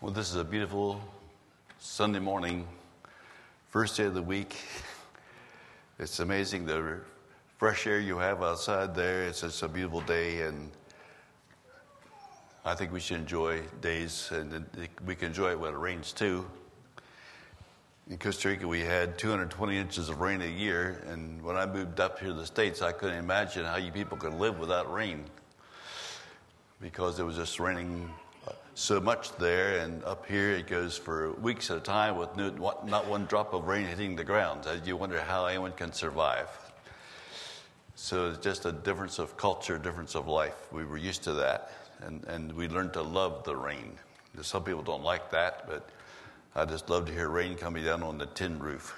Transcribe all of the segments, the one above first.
Well, this is a beautiful Sunday morning, first day of the week. It's amazing the fresh air you have outside there. It's just a beautiful day, and I think we should enjoy days, and we can enjoy it when it rains too. In Costa Rica, we had 220 inches of rain a year, and when I moved up here to the States, I couldn't imagine how you people could live without rain because it was just raining so much there, and up here it goes for weeks at a time with not one drop of rain hitting the ground. You wonder how anyone can survive. So it's just a difference of culture, difference of life. We were used to that, and we learned to love the rain. Some people don't like that, but I just love to hear rain coming down on the tin roof.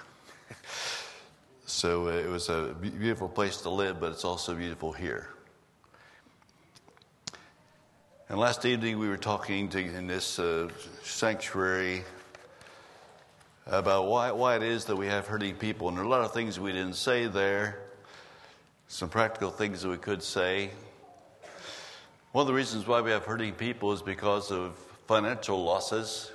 So it was a beautiful place to live, but it's also beautiful here. And last evening we were talking in this sanctuary about why it is that we have hurting people. And there are a lot of things we didn't say there, some practical things that we could say. One of the reasons why we have hurting people is because of financial losses.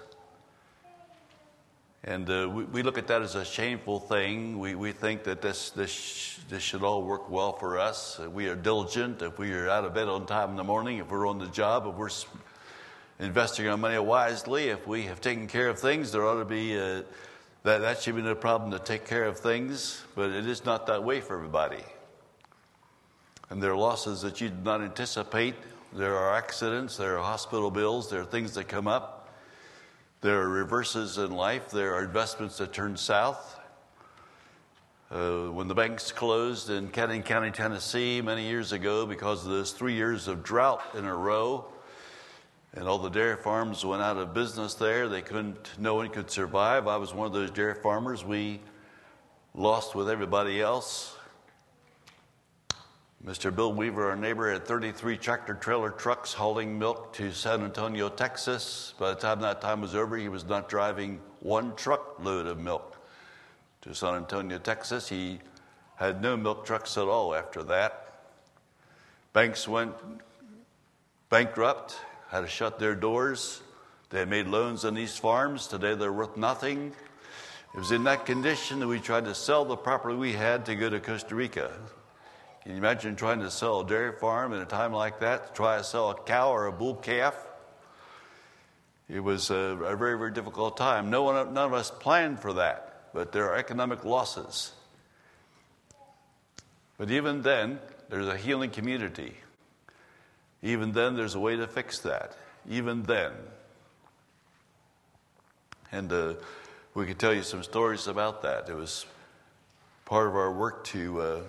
And we look at that as a shameful thing. We think that this should all work well for us. We are diligent. If we are out of bed on time in the morning, if we're on the job, if we're investing our money wisely, if we have taken care of things, there ought to be that should be no problem to take care of things. But it is not that way for everybody. And there are losses that you did not anticipate. There are accidents. There are hospital bills. There are things that come up. There are reverses in life. There are investments that turn south. When the banks closed in Canning County, Tennessee, many years ago, because of those 3 years of drought in a row, and all the dairy farms went out of business there, no one could survive. I was one of those dairy farmers. We lost with everybody else. Mr. Bill Weaver, our neighbor, had 33 tractor-trailer trucks hauling milk to San Antonio, Texas. By the time that time was over, he was not driving one truckload of milk to San Antonio, Texas. He had no milk trucks at all after that. Banks went bankrupt, had to shut their doors. They had made loans on these farms. Today they're worth nothing. It was in that condition that we tried to sell the property we had to go to Costa Rica. Can you imagine trying to sell a dairy farm at a time like that, to try to sell a cow or a bull calf? It was a very, very difficult time. None of us planned for that, but there are economic losses. But even then, there's a healing community. Even then, there's a way to fix that. Even then. And we could tell you some stories about that. It was part of our work to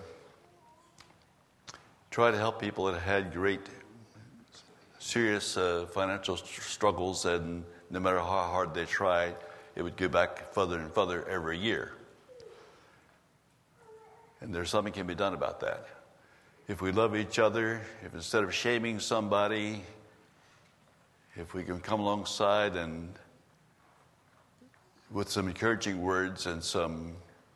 try to help people that had great, serious financial struggles, and no matter how hard they tried, it would go back further and further every year. And there's something can be done about that. If we love each other, if instead of shaming somebody, if we can come alongside and with some encouraging words and some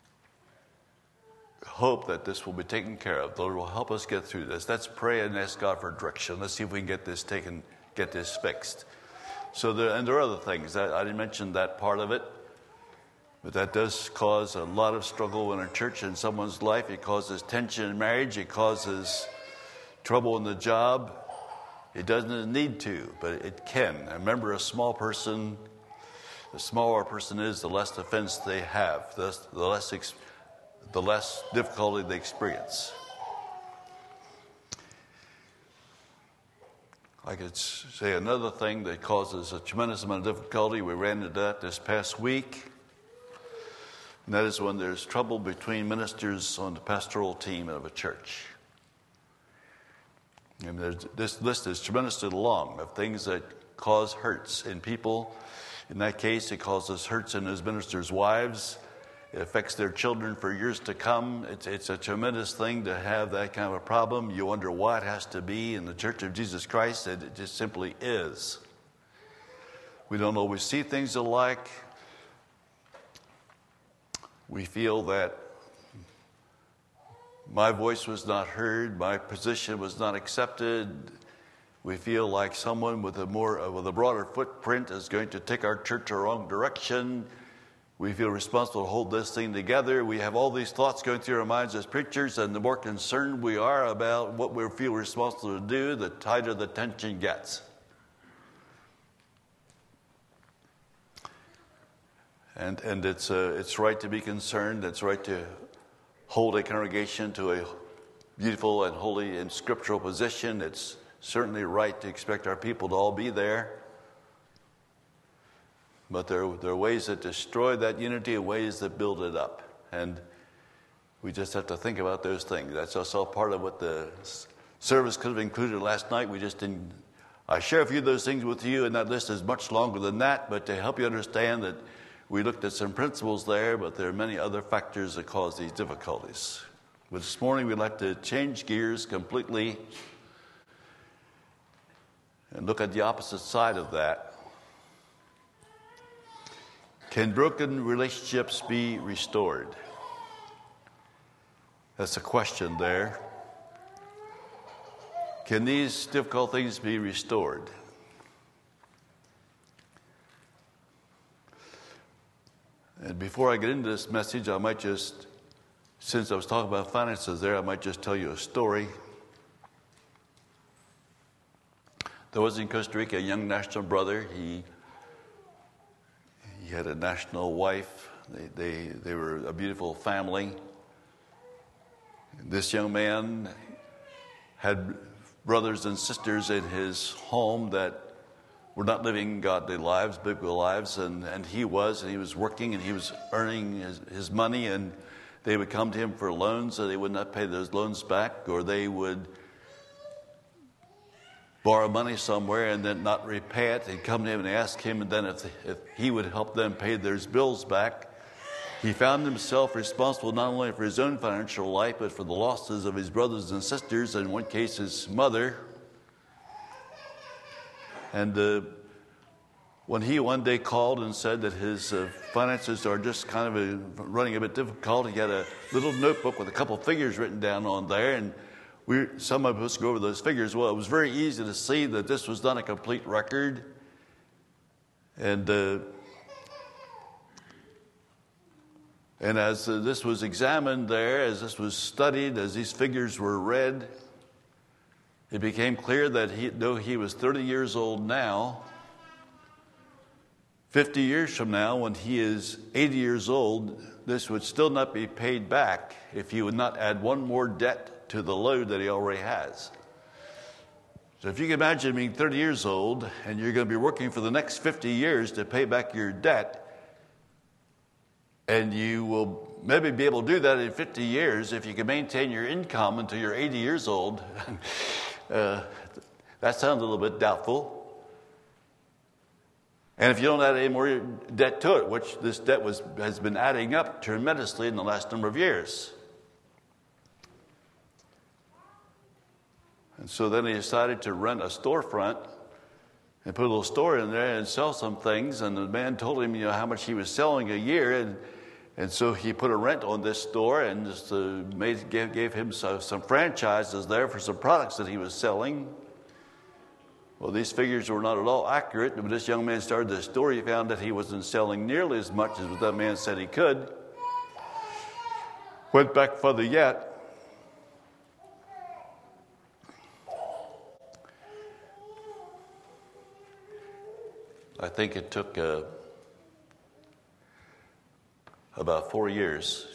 hope that this will be taken care of. The Lord will help us get through this. Let's pray and ask God for direction. Let's see if we can get this fixed. And there are other things. I didn't mention that part of it, but that does cause a lot of struggle in a church, in someone's life. It causes tension in marriage. It causes trouble in the job. It doesn't need to, but it can. Remember, the smaller a person is, the less offense they have, the less difficulty they experience. I could say another thing that causes a tremendous amount of difficulty. We ran into that this past week. And that is when there's trouble between ministers on the pastoral team of a church. And this list is tremendously long of things that cause hurts in people. In that case, it causes hurts in those ministers' wives. It affects their children for years to come. It's a tremendous thing to have that kind of a problem. You wonder why it has to be in the Church of Jesus Christ. It just simply is. We don't always see things alike. We feel that my voice was not heard, my position was not accepted. We feel like someone with a broader footprint is going to take our church a wrong direction. We feel responsible to hold this thing together. We have all these thoughts going through our minds as preachers, and the more concerned we are about what we feel responsible to do, the tighter the tension gets. And it's right to be concerned. It's right to hold a congregation to a beautiful and holy and scriptural position. It's certainly right to expect our people to all be there. But there are ways that destroy that unity and ways that build it up. And we just have to think about those things. That's also part of what the service could have included last night. We just didn't. I share a few of those things with you, and that list is much longer than that. But to help you understand that we looked at some principles there, but there are many other factors that cause these difficulties. But this morning we'd like to change gears completely and look at the opposite side of that. Can broken relationships be restored? That's a question there. Can these difficult things be restored? And before I get into this message, I might just, since I was talking about finances there, I might just tell you a story. There was in Costa Rica a young national brother. He had a national wife. They were a beautiful family. This young man had brothers and sisters in his home that were not living godly lives, biblical lives, and he was working and he was earning his money, and they would come to him for loans, so they would not pay those loans back, or they would borrow money somewhere and then not repay it. They'd come to him and ask him, and then if he would help them pay their bills back. He found himself responsible not only for his own financial life, but for the losses of his brothers and sisters, and in one case his mother. And when he one day called and said that his finances are just kind of running a bit difficult, he had a little notebook with a couple figures written down on there, and some of us go over those figures. Well, it was very easy to see that this was not a complete record. And as this was examined there, as this was studied, as these figures were read, it became clear that though he was 30 years old now, 50 years from now, when he is 80 years old, this would still not be paid back if he would not add one more debt to the load that he already has. So if you can imagine being 30 years old and you're going to be working for the next 50 years to pay back your debt, and you will maybe be able to do that in 50 years if you can maintain your income until you're 80 years old, that sounds a little bit doubtful. And if you don't add any more debt to it, which this debt has been adding up tremendously in the last number of years. And so then he decided to rent a storefront and put a little store in there and sell some things. And the man told him, how much he was selling a year. And so he put a rent on this store and just gave him some franchises there for some products that he was selling. Well, these figures were not at all accurate. When this young man started the store, he found that he wasn't selling nearly as much as what that man said he could. Went back further yet. I think it took about 4 years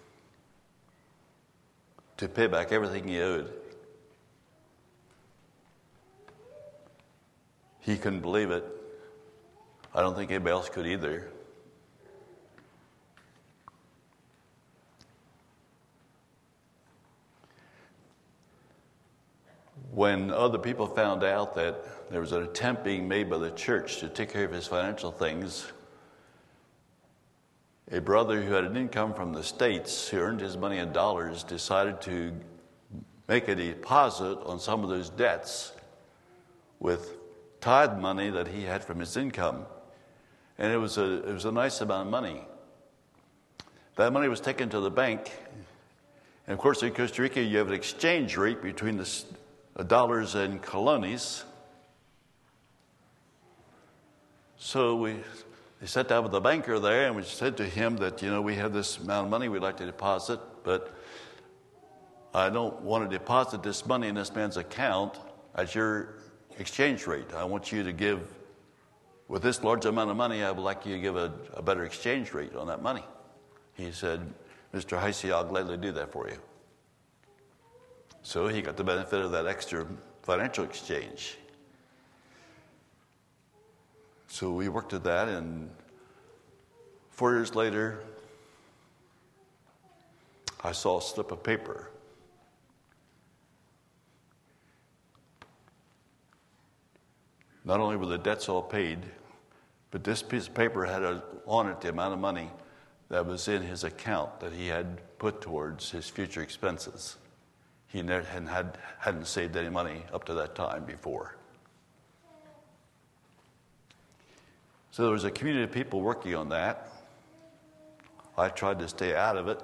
to pay back everything he owed. He couldn't believe it. I don't think anybody else could either. When other people found out that there was an attempt being made by the church to take care of his financial things, a brother who had an income from the States, who earned his money in dollars, decided to make a deposit on some of those debts with tithe money that he had from his income. And it was a nice amount of money. That money was taken to the bank. And of course, in Costa Rica, you have an exchange rate between the dollars and colones. So they sat down with the banker there, and we said to him that, we have this amount of money we'd like to deposit, but I don't want to deposit this money in this man's account at your exchange rate. I want you to give, with this large amount of money, I would like you to give a better exchange rate on that money. He said, Mr. Heisey, I'll gladly do that for you. So he got the benefit of that extra financial exchange. So we worked at that, and 4 years later, I saw a slip of paper. Not only were the debts all paid, but this piece of paper had on it the amount of money that was in his account that he had put towards his future expenses. He hadn't saved any money up to that time before. So there was a community of people working on that. I tried to stay out of it.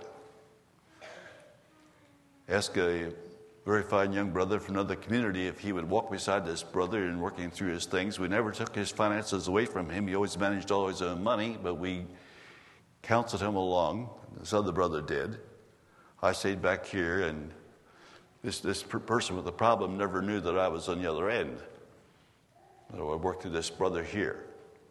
Asked a very fine young brother from another community if he would walk beside this brother in working through his things. We never took his finances away from him. He always managed all his own money, but we counseled him along. This other brother did. I stayed back here, and this person with the problem never knew that I was on the other end. So I worked with this brother here.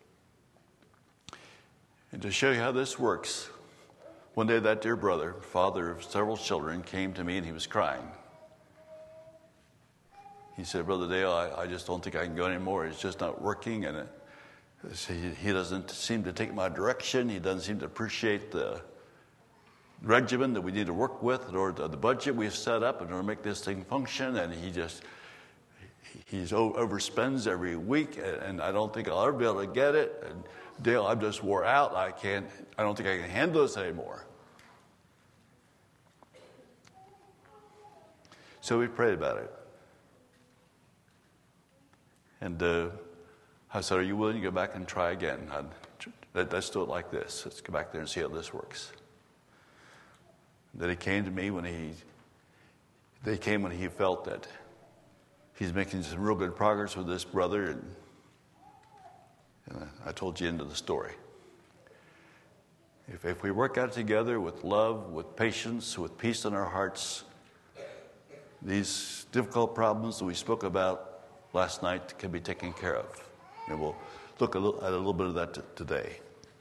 And to show you how this works, one day that dear brother, father of several children, came to me and he was crying. He said, Brother Dale, I just don't think I can go anymore. It's just not working, and he doesn't seem to take my direction. He doesn't seem to appreciate the regimen that we need to work with, or the budget we've set up in order to make this thing function, and he overspends every week, and I don't think I'll ever be able to get it. And Dale, I'm just wore out. I don't think I can handle this anymore. So we prayed about it. And I said, are you willing to go back and try again? Let's do it like this. Let's go back there and see how this works. Then he came to me when he felt that he's making some real good progress with this brother, and I told you the end of the story. If we work out together with love, with patience, with peace in our hearts, these difficult problems that we spoke about last night can be taken care of. And we'll look at a little bit of that today.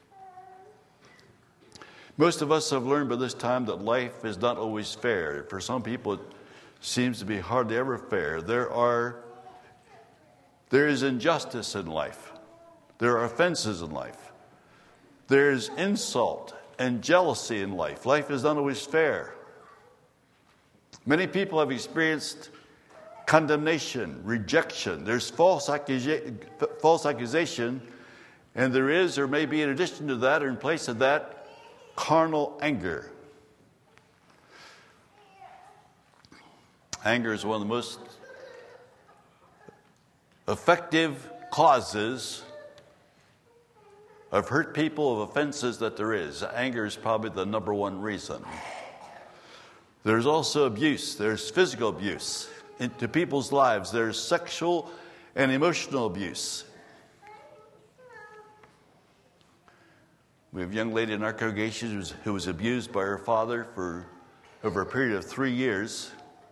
Most of us have learned by this time that life is not always fair. For some people, it seems to be hardly ever fair. There is injustice in life. There are offenses in life. There is insult and jealousy in life. Life is not always fair. Many people have experienced condemnation, rejection. There's false accusation, and there is, or may be in addition to that, or in place of that, carnal anger. Anger is one of the most effective causes of hurt people, of offenses that there is. Anger is probably the number one reason. There's also abuse. There's physical abuse into people's lives. There's sexual and emotional abuse. We have a young lady in our congregation who was abused by her father for over a period of 3 years.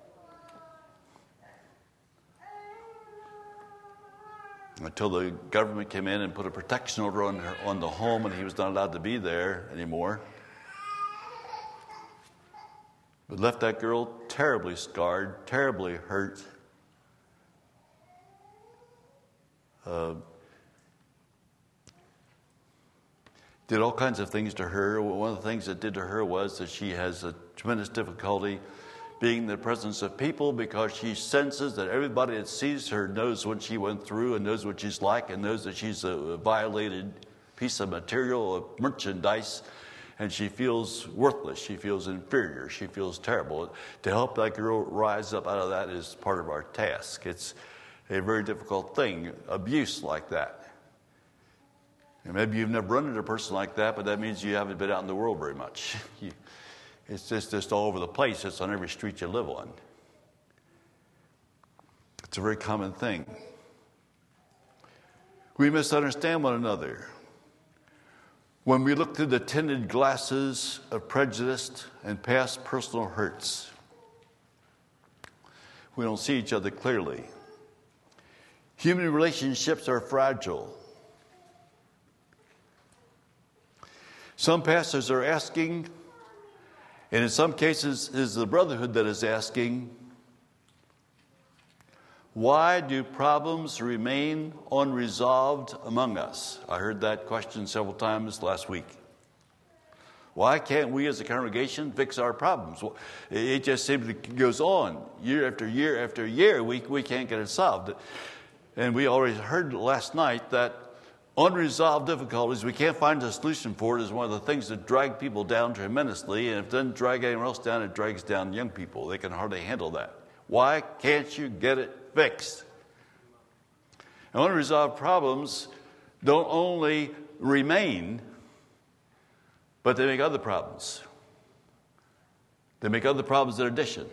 Until the government came in and put a protection order on the home, and he was not allowed to be there anymore. But left that girl terribly scarred, terribly hurt. Did all kinds of things to her. One of the things it did to her was that she has a tremendous difficulty being in the presence of people, because she senses that everybody that sees her knows what she went through and knows what she's like and knows that she's a violated piece of material, of merchandise, and she feels worthless. She feels inferior. She feels terrible. To help that girl rise up out of that is part of our task. It's a very difficult thing, abuse like that. And maybe you've never run into a person like that, but that means you haven't been out in the world very much. It's just all over the place. It's on every street you live on. It's a very common thing. We misunderstand one another. When we look through the tinted glasses of prejudice and past personal hurts, we don't see each other clearly. Human relationships are fragile. Some pastors are asking, and in some cases it is the brotherhood that is asking, why do problems remain unresolved among us? I heard that question several times last week. Why can't we as a congregation fix our problems? Well, it just simply goes on year after year after year. We can't get it solved. And we already heard last night that unresolved difficulties, we can't find a solution for it, is one of the things that drag people down tremendously. And if it doesn't drag anyone else down, it drags down young people. They can hardly handle that. Why can't you get it fixed? And unresolved problems don't only remain, but they make other problems. They make other problems in addition.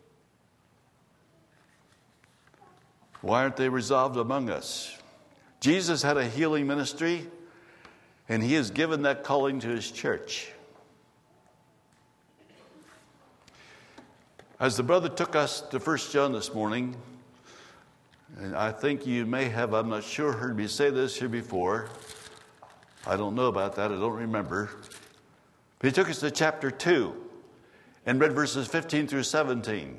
Why aren't they resolved among us? Jesus had a healing ministry, and he has given that calling to his church. As the brother took us to 1 John this morning, and I think you may have, I'm not sure, heard me say this here before. I don't know about that. I don't remember. But he took us to chapter 2 and read verses 15 through 17.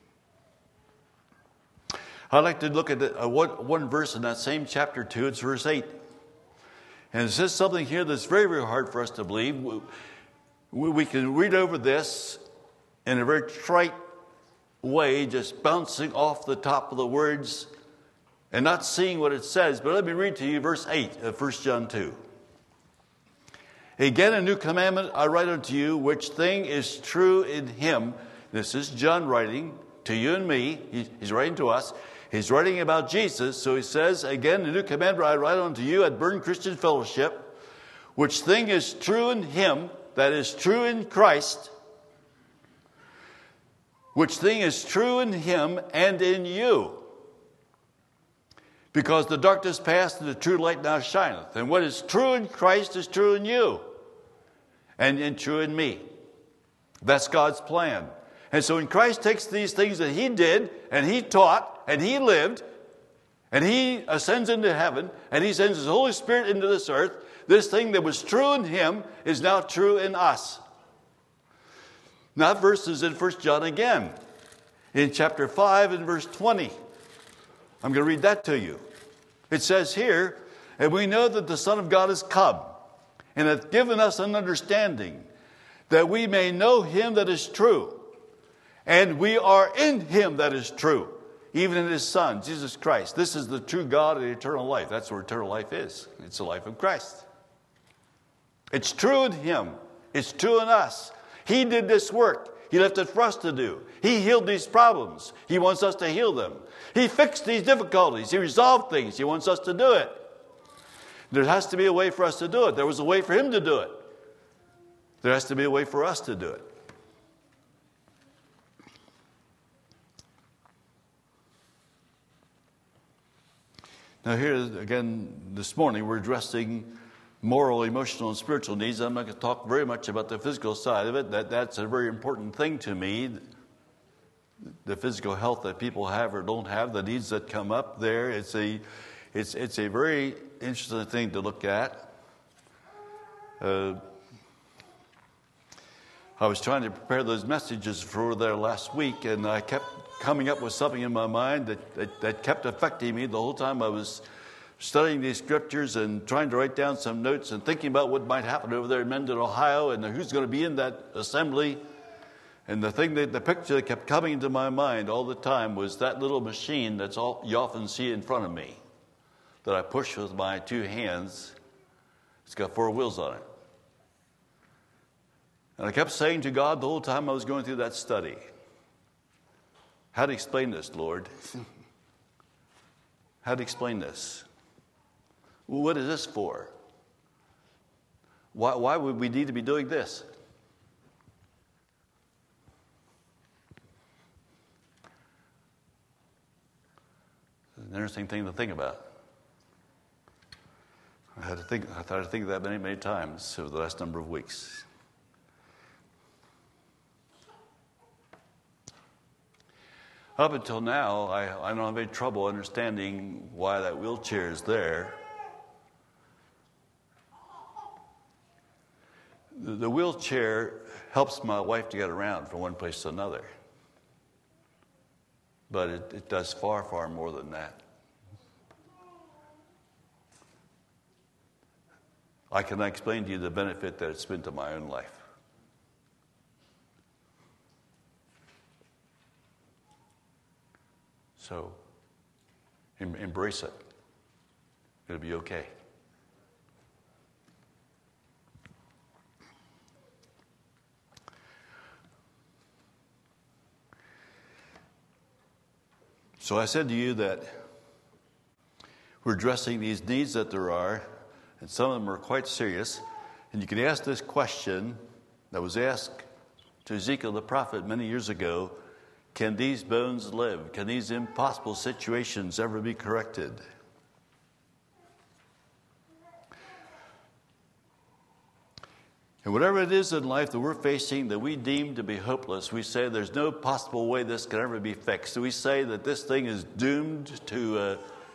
I'd like to look at one verse in that same chapter 2. It's verse 8. And it says something here that's very, very hard for us to believe. We can read over this in a very trite way, just bouncing off the top of the words and not seeing what it says. But let me read to you verse 8 of 1 John 2. Again, a new commandment I write unto you, which thing is true in him. This is John writing to you and me. He's writing to us. He's writing about Jesus. So he says, again, a new commandment I write unto you at Burn Christian Fellowship, which thing is true in him, that is true in Christ, which thing is true in him and in you. Because the darkness passed and the true light now shineth. And what is true in Christ is true in you. And true in me. That's God's plan. And so when Christ takes these things that he did, and he taught, and he lived, and he ascends into heaven, and he sends his Holy Spirit into this earth, this thing that was true in him is now true in us. Now that verse is in 1 John again, in chapter 5 and verse 20. I'm going to read that to you. It says here, and we know that the Son of God is come, and hath given us an understanding, that we may know him that is true. And we are in him that is true, even in his Son, Jesus Christ. This is the true God and eternal life. That's what eternal life is. It's the life of Christ. It's true in him. It's true in us. He did this work. He left it for us to do. He healed these problems. He wants us to heal them. He fixed these difficulties. He resolved things. He wants us to do it. There has to be a way for us to do it. There was a way for him to do it. There has to be a way for us to do it. Now here again this morning we're addressing moral, emotional, and spiritual needs. I'm not going to talk very much about the physical side of it. That's a very important thing to me. The physical health that people have or don't have, the needs that come up there. It's a very interesting thing to look at. I was trying to prepare those messages for there last week, and I kept coming up with something in my mind that kept affecting me the whole time I was studying these scriptures and trying to write down some notes and thinking about what might happen over there in Mendon, Ohio, and who's going to be in that assembly. And the picture that kept coming into my mind all the time was that little machine that's all you often see in front of me that I push with my two hands. It's got 4 wheels on it. And I kept saying to God the whole time I was going through that study, how to explain this, Lord? How to explain this? Well, what is this for? Why would we need to be doing this? It's an interesting thing to think about. I had to think of that many, many times over the last number of weeks. Up until now, I don't have any trouble understanding why that wheelchair is there. The wheelchair helps my wife to get around from one place to another. But it does far, far more than that. I cannot explain to you the benefit that it's been to my own life. So, embrace it. It'll be okay. So I said to you that we're addressing these needs that there are, and some of them are quite serious. And you can ask this question that was asked to Ezekiel the prophet many years ago: can these bones live? Can these impossible situations ever be corrected? And whatever it is in life that we're facing that we deem to be hopeless, we say there's no possible way this can ever be fixed. So we say that this thing is doomed to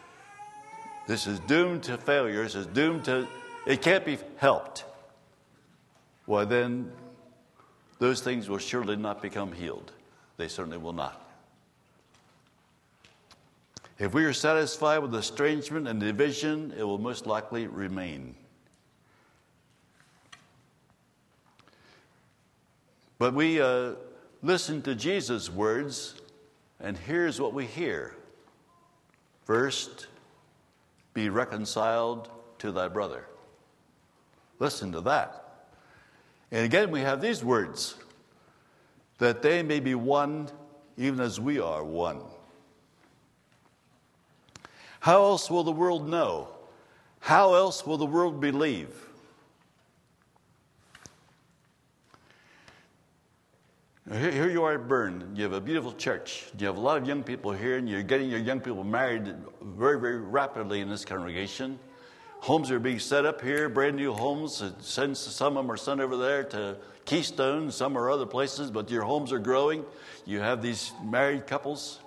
failure. This is doomed to, it can't be helped. Well, then those things will surely not become healed. They certainly will not. If we are satisfied with estrangement and division, it will most likely remain. But we listen to Jesus' words, and here's what we hear. First, be reconciled to thy brother. Listen to that. And again, we have these words: that they may be one, even as we are one. How else will the world know? How else will the world believe? Here you are at Bern. You have a beautiful church. You have a lot of young people here, and you're getting your young people married very, very rapidly in this congregation. Homes are being set up here, brand new homes. Some of them are sent over there to Keystone, some are other places, but your homes are growing. You have these married couples.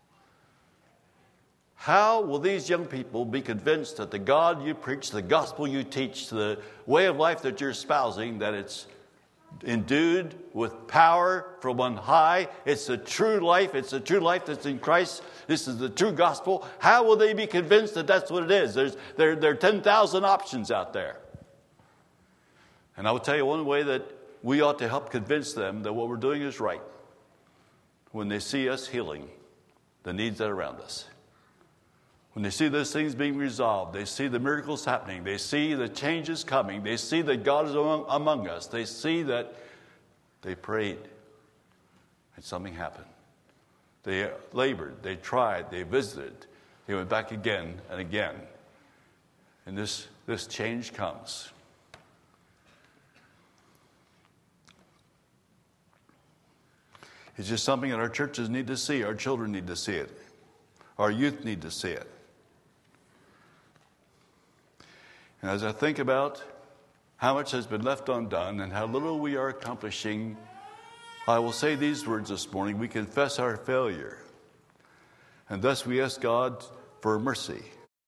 How will these young people be convinced that the God you preach, the gospel you teach, the way of life that you're espousing, that it's endued with power from on high? It's the true life. It's the true life that's in Christ. This is the true gospel. How will they be convinced that that's what it is? There are 10,000 options out there. And I will tell you one way that we ought to help convince them that what we're doing is right. When they see us healing the needs that are around us. When they see those things being resolved, they see the miracles happening, they see the changes coming, they see that God is among us, they see that they prayed and something happened. They labored, they tried, they visited, they went back again and again. And this change comes. It's just something that our churches need to see, our children need to see it, our youth need to see it. And as I think about how much has been left undone and how little we are accomplishing, I will say these words this morning: we confess our failure, and thus we ask God for mercy.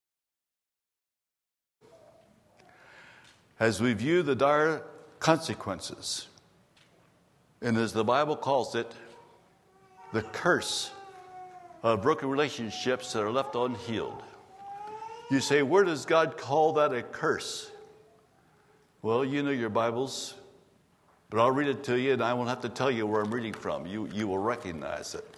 As we view the dire consequences, and as the Bible calls it, the curse of broken relationships that are left unhealed. You say, where does God call that a curse? Well, you know your Bibles, but I'll read it to you, and I won't have to tell you where I'm reading from. You will recognize it.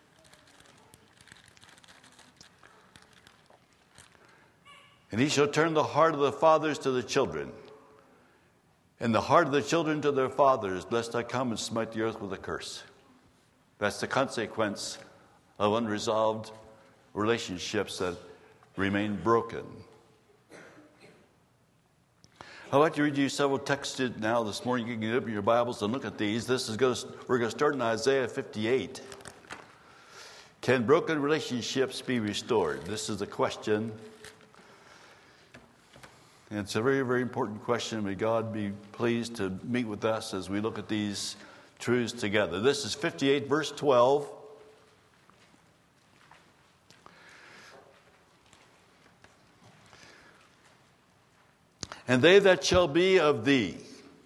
And he shall turn the heart of the fathers to the children, and the heart of the children to their fathers, lest I come and smite the earth with a curse. That's the consequence of unresolved relationships that remain broken. I'd like to read you several texts now this morning. You can open your Bibles and look at these. We're going to start in Isaiah 58. Can broken relationships be restored? This is the question. And it's a very, very important question. May God be pleased to meet with us as we look at these truths together. This is 58, verse 12. And they that shall be of thee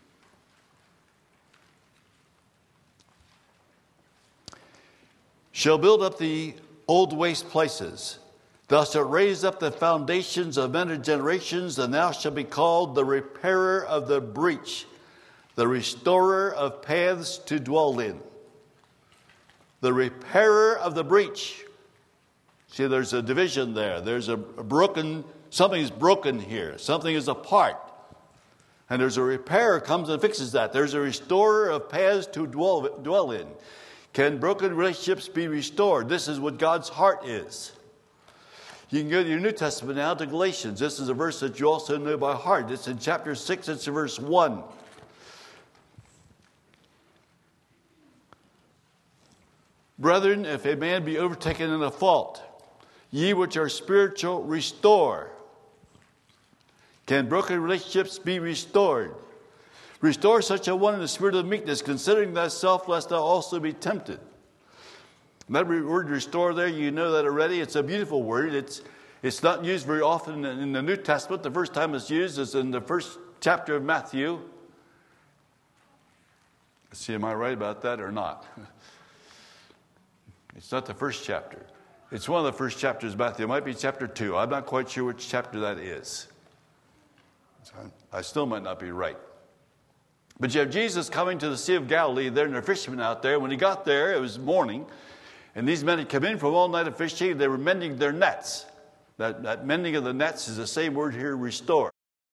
shall build up the old waste places. Thou shalt raise up the foundations of many generations, and thou shalt be called the repairer of the breach, the restorer of paths to dwell in. The repairer of the breach. See, there's a division there. There's a broken, something's broken here. Something is apart. And there's a repairer comes and fixes that. There's a restorer of paths to dwell in. Can broken relationships be restored? This is what God's heart is. You can go to your New Testament now to Galatians. This is a verse that you also know by heart. It's in chapter 6, it's in verse 1. Brethren, if a man be overtaken in a fault, ye which are spiritual, restore. Can broken relationships be restored? Restore such a one in the spirit of meekness, considering thyself, lest thou also be tempted. That word restore there, you know that already. It's a beautiful word. It's not used very often in the New Testament. The first time it's used is in the first chapter of Matthew. Let's see, am I right about that or not? It's not the first chapter. It's one of the first chapters of Matthew. It might be chapter 2. I'm not quite sure which chapter that is. I still might not be right. But you have Jesus coming to the Sea of Galilee. There are fishermen out there. When he got there, it was morning. And these men had come in from all night of fishing. They were mending their nets. That mending of the nets is the same word here, restore.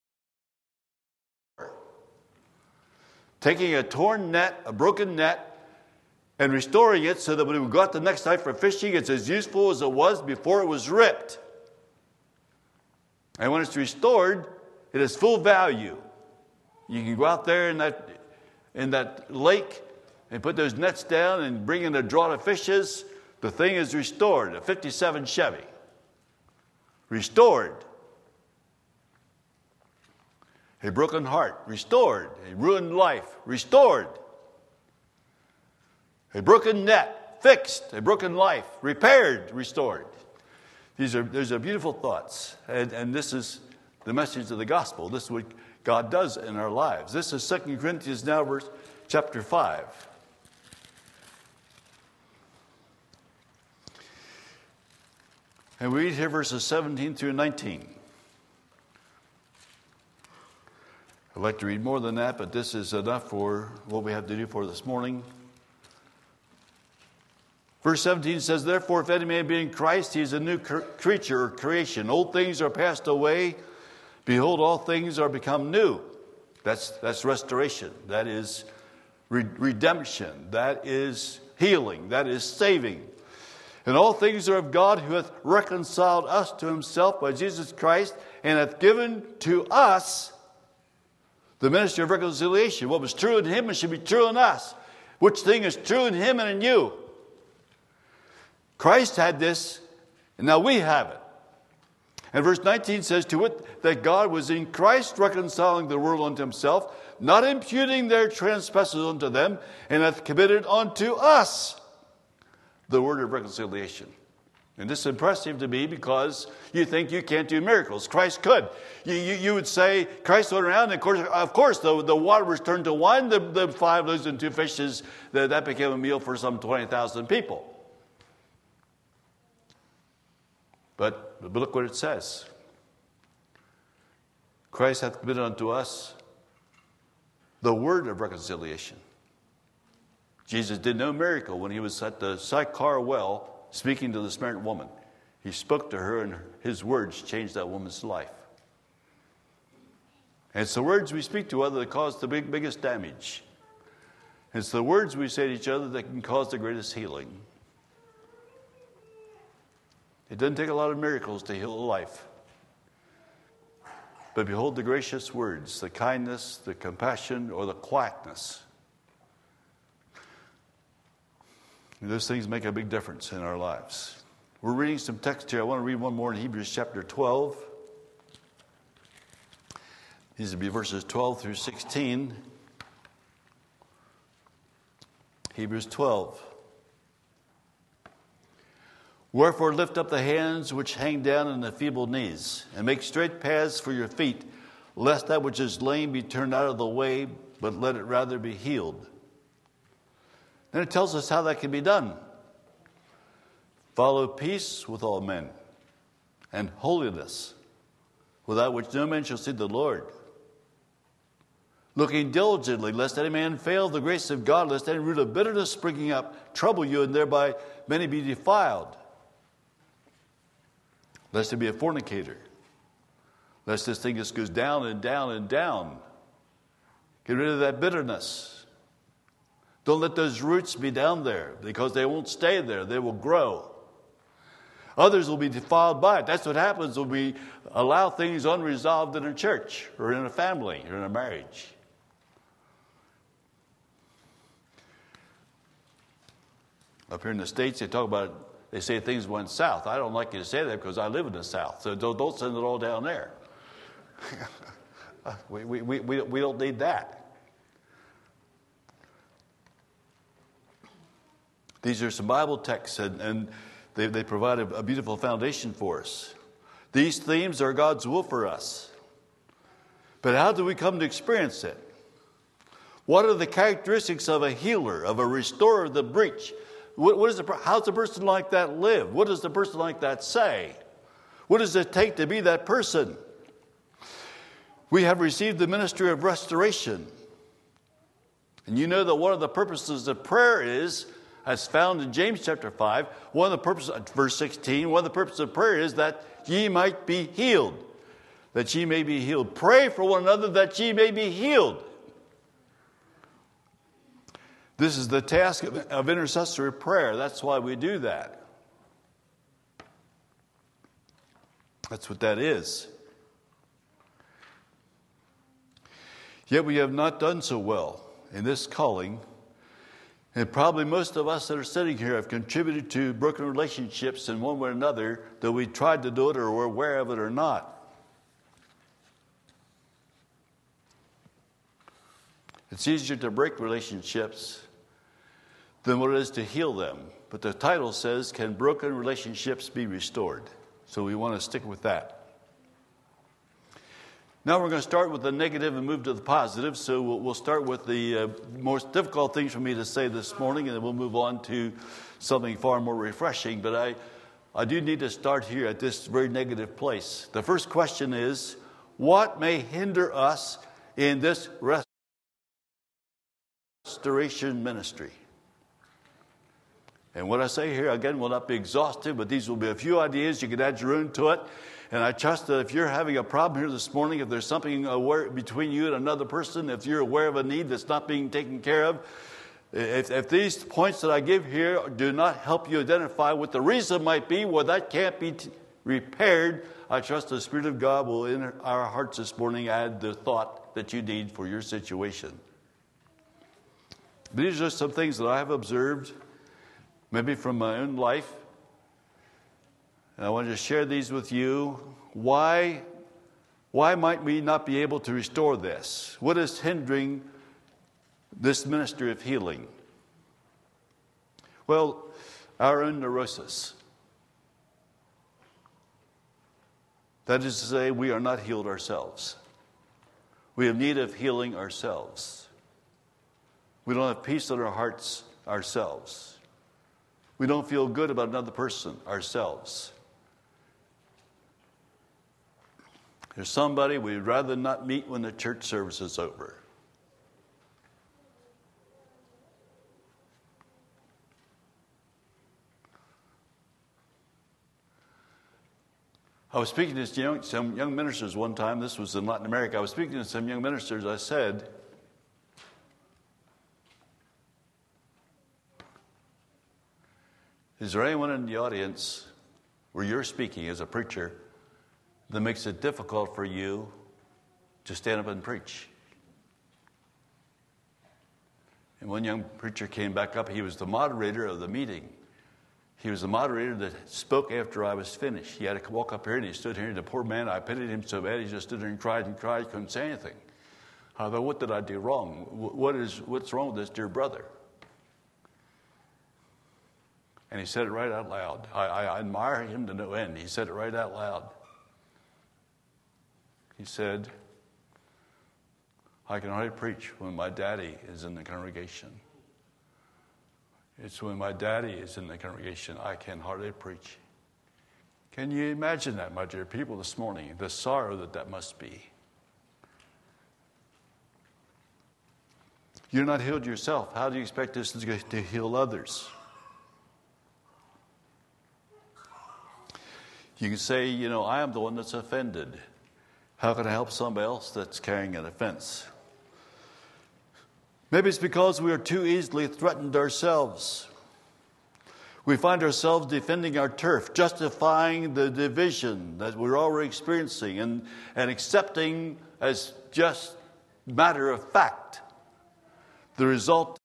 Taking a torn net, a broken net, and restoring it so that when we go out the next night for fishing, it's as useful as it was before it was ripped. And when it's restored, it has full value. You can go out there in that lake and put those nets down and bring in a draught of fishes. The thing is restored, a 57 Chevy. Restored. A broken heart, restored. A ruined life, restored. A broken net, fixed. A broken life, repaired, restored. These are beautiful thoughts. And this is the message of the gospel. This is what God does in our lives. This is 2 Corinthians now, chapter 5. And we read here verses 17 through 19. I'd like to read more than that, but this is enough for what we have to do for this morning. Verse 17 says, Therefore, if any man be in Christ, he is a new creature or creation. Old things are passed away. Behold, all things are become new. That's restoration. That is redemption. That is healing. That is saving. And all things are of God, who hath reconciled us to himself by Jesus Christ, and hath given to us the ministry of reconciliation. What was true in him, it should be true in us. Which thing is true in him and in you? Christ had this, and now we have it. And verse 19 says, To wit, that God was in Christ reconciling the world unto himself, not imputing their trespasses unto them, and hath committed unto us the word of reconciliation. And this is impressive to me because you think you can't do miracles. Christ could. You would say, Christ went around, and of course the water was turned to wine, the 5 loaves and 2 fishes, that became a meal for some 20,000 people. But look what it says. Christ hath committed unto us the word of reconciliation. Jesus did no miracle when he was at the Sychar well speaking to the Samaritan woman. He spoke to her, and his words changed that woman's life. And it's the words we speak to others that cause the biggest damage. It's the words we say to each other that can cause the greatest healing. It doesn't take a lot of miracles to heal a life. But behold the gracious words, the kindness, the compassion, or the quietness. And those things make a big difference in our lives. We're reading some text here. I want to read one more in Hebrews chapter 12. These would be verses 12 through 16. Hebrews 12. Wherefore lift up the hands which hang down and the feeble knees, and make straight paths for your feet, lest that which is lame be turned out of the way, but let it rather be healed. Then it tells us how that can be done. Follow peace with all men, and holiness, without which no man shall see the Lord. Looking diligently, lest any man fail the grace of God, lest any root of bitterness springing up trouble you, and thereby many be defiled. Lest he be a fornicator. Lest this thing just goes down and down and down. Get rid of that bitterness. Don't let those roots be down there, because they won't stay there. They will grow. Others will be defiled by it. That's what happens when we allow things unresolved in a church or in a family or in a marriage. Up here in the States, they say things went south. I don't like you to say that because I live in the South. So don't send it all down there. We don't need that. These are some Bible texts, and they provide a beautiful foundation for us. These themes are God's will for us. But how do we come to experience it? What are the characteristics of a healer, of a restorer of the breach? How does a person like that live? What does the person like that say? What does it take to be that person? We have received the ministry of restoration. And you know that one of the purposes of prayer is, as found in James chapter 5, one of the purposes, verse 16, one of the purposes of prayer is that ye might be healed. That ye may be healed. Pray for one another that ye may be healed. This is the task of intercessory prayer. That's why we do that. That's what that is. Yet we have not done so well in this calling. And probably most of us that are sitting here have contributed to broken relationships in one way or another, though we tried to do it or were aware of it or not. It's easier to break relationships than what it is to heal them. But the title says, can broken relationships be restored? So we want to stick with that. Now we're going to start with the negative and move to the positive. So we'll start with the most difficult things for me to say this morning, and then we'll move on to something far more refreshing. But I do need to start here at this very negative place. The first question is, what may hinder us in this restoration ministry? And what I say here, again, will not be exhaustive, but these will be a few ideas. You can add your own to it. And I trust that if you're having a problem here this morning, if there's something between you and another person, if you're aware of a need that's not being taken care of, if these points that I give here do not help you identify what the reason might be, well, that can't be repaired, I trust the Spirit of God will, in our hearts this morning, add the thought that you need for your situation. These are some things that I have observed, maybe from my own life. And I want to share these with you. Why might we not be able to restore this? What is hindering this ministry of healing? Well, our own neurosis. That is to say, we are not healed ourselves. We have need of healing ourselves. We don't have peace in our hearts ourselves. We don't feel good about another person ourselves. There's somebody we'd rather not meet when the church service is over. I was speaking to some young ministers one time. This was in Latin America. I was speaking to some young ministers. I said, is there anyone in the audience where you're speaking as a preacher that makes it difficult for you to stand up and preach? And one young preacher came back up. He was the moderator of the meeting. He was the moderator that spoke after I was finished. He had to walk up here, and he stood here, and the poor man, I pitied him so bad, he just stood there and cried, couldn't say anything. I thought, what did I do wrong? What's wrong with this dear brother? And he said it right out loud. I admire him to no end. He said it right out loud. He said, I can hardly preach when my daddy is in the congregation. It's when my daddy is in the congregation I can hardly preach. Can you imagine that, my dear people, this morning? The sorrow that must be. You're not healed yourself. How do you expect this to heal others? You can say, I am the one that's offended. How can I help somebody else that's carrying an offense? Maybe it's because we are too easily threatened ourselves. We find ourselves defending our turf, justifying the division that we're already experiencing, and accepting as just matter of fact the resultant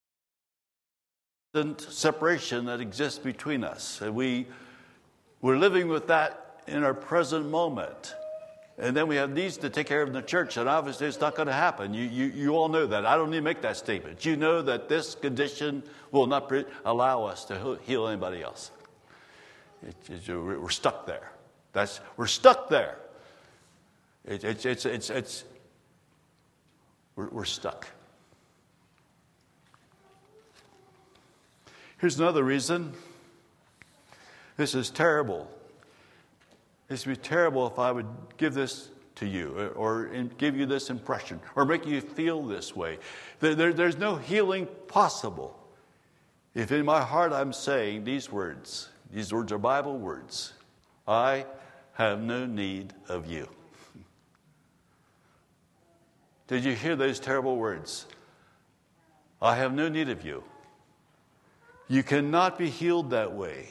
separation that exists between us. And we're living with that in our present moment. And then we have needs to take care of in the church, and obviously it's not going to happen. You all know that. I don't need to make that statement. You know that this condition will not allow us to heal anybody else. We're stuck there. We're stuck there. We're stuck. Here's another reason. This is terrible. This would be terrible if I would give this to you or give you this impression or make you feel this way. There's no healing possible if in my heart I'm saying these words. These words are Bible words. I have no need of you. Did you hear those terrible words? I have no need of you. You cannot be healed that way.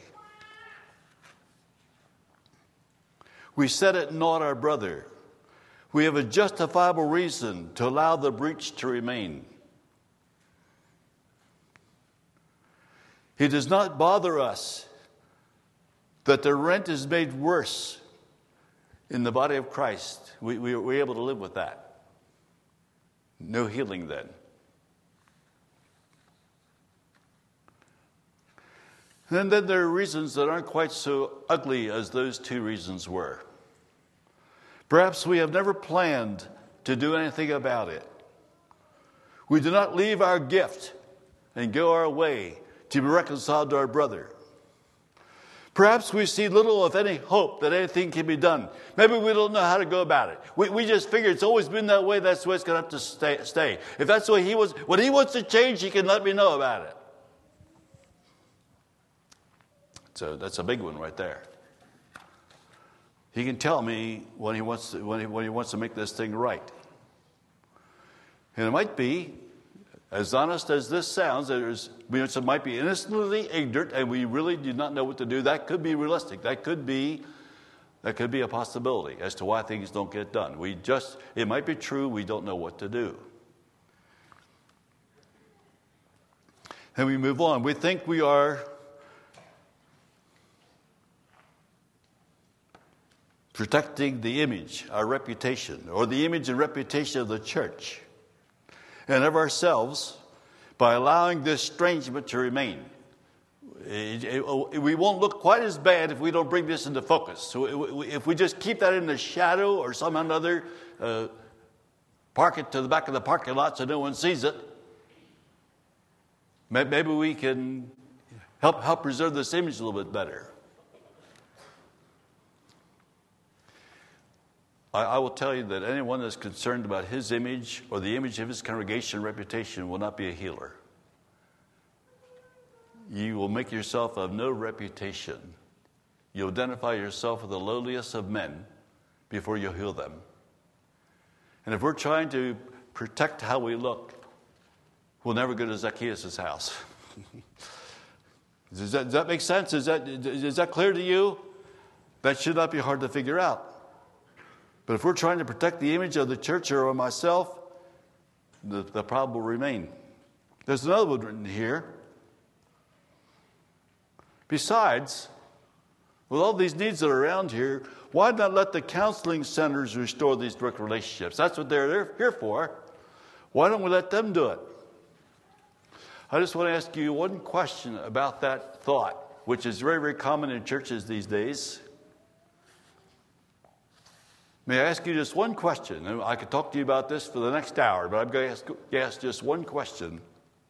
We set at naught our brother. We have a justifiable reason to allow the breach to remain. It does not bother us that the rent is made worse in the body of Christ. We're able to live with that. No healing then. And then there are reasons that aren't quite so ugly as those two reasons were. Perhaps we have never planned to do anything about it. We do not leave our gift and go our way to be reconciled to our brother. Perhaps we see little, if any, hope that anything can be done. Maybe we don't know how to go about it. We just figure it's always been that way, that's the way it's going to have to stay. If that's the way he was, when he wants to change, he can let me know about it. So that's a big one right there. He can tell me when he wants to make this thing right. And it might be, as honest as this sounds, it might be innocently ignorant and we really do not know what to do. That could be realistic. That could be a possibility as to why things don't get done. It might be true, we don't know what to do. And we move on. We think we are protecting the image, our reputation, or the image and reputation of the church and of ourselves by allowing this estrangement to remain. We won't look quite as bad if we don't bring this into focus. So if we just keep that in the shadow or somehow or another, park it to the back of the parking lot so no one sees it, maybe we can help preserve this image a little bit better. I will tell you that anyone that's concerned about his image or the image of his congregation reputation will not be a healer. You will make yourself of no reputation. You'll identify yourself with the lowliest of men before you heal them. And if we're trying to protect how we look, we'll never go to Zacchaeus' house. Does that make sense? Is that clear to you? That should not be hard to figure out. But if we're trying to protect the image of the church or of myself, the problem will remain. There's another one written here. Besides, with all these needs that are around here, why not let the counseling centers restore these direct relationships? That's what they're here for. Why don't we let them do it? I just want to ask you one question about that thought, which is very, very common in churches these days. May I ask you just one question? And I could talk to you about this for the next hour, but I'm going to ask just one question.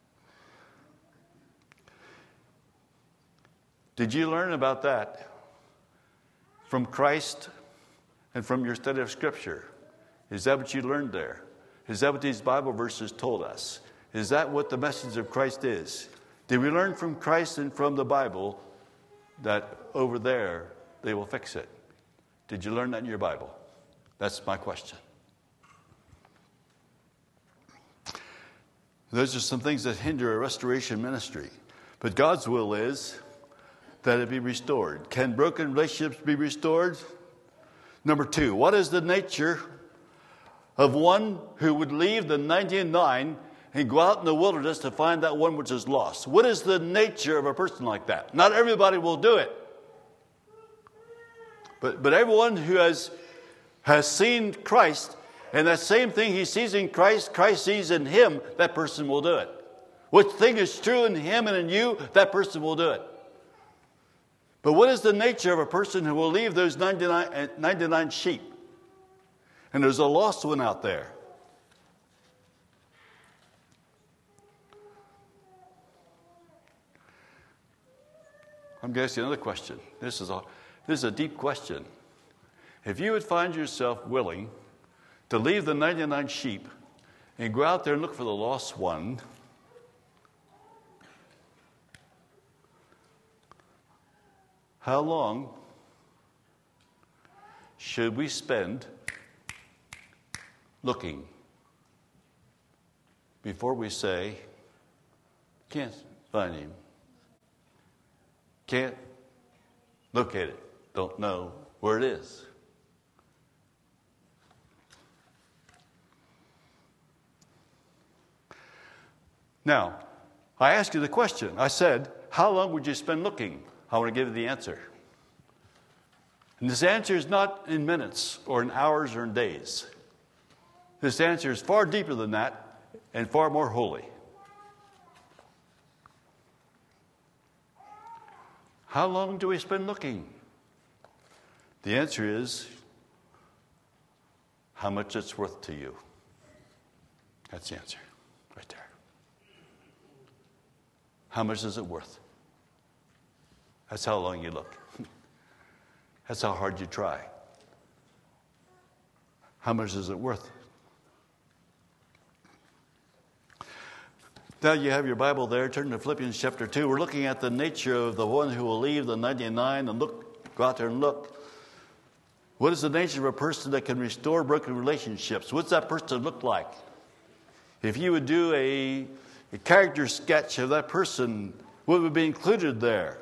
Did you learn about that from Christ and from your study of Scripture? Is that what you learned there? Is that what these Bible verses told us? Is that what the message of Christ is? Did we learn from Christ and from the Bible that over there they will fix it? Did you learn that in your Bible? That's my question. Those are some things that hinder a restoration ministry. But God's will is that it be restored. Can broken relationships be restored? Number 2, what is the nature of one who would leave the 99 and go out in the wilderness to find that one which is lost? What is the nature of a person like that? Not everybody will do it. But everyone who has seen Christ, and that same thing he sees in Christ, Christ sees in him, that person will do it. Which thing is true in him and in you, that person will do it. But what is the nature of a person who will leave those 99 sheep? And there's a lost one out there. I'm going to ask you another question. This is a deep question. If you would find yourself willing to leave the 99 sheep and go out there and look for the lost one, how long should we spend looking before we say, can't find him, can't locate it, don't know where it is? Now, I asked you the question. I said, how long would you spend looking? I want to give you the answer. And this answer is not in minutes or in hours or in days. This answer is far deeper than that and far more holy. How long do we spend looking? The answer is how much it's worth to you. That's the answer right there. How much is it worth? That's how long you look. That's how hard you try. How much is it worth? Now you have your Bible there. Turn to Philippians chapter 2. We're looking at the nature of the one who will leave the 99 and go out there and look. What is the nature of a person that can restore broken relationships? What's that person look like? If you would do a character sketch of that person, what would be included there?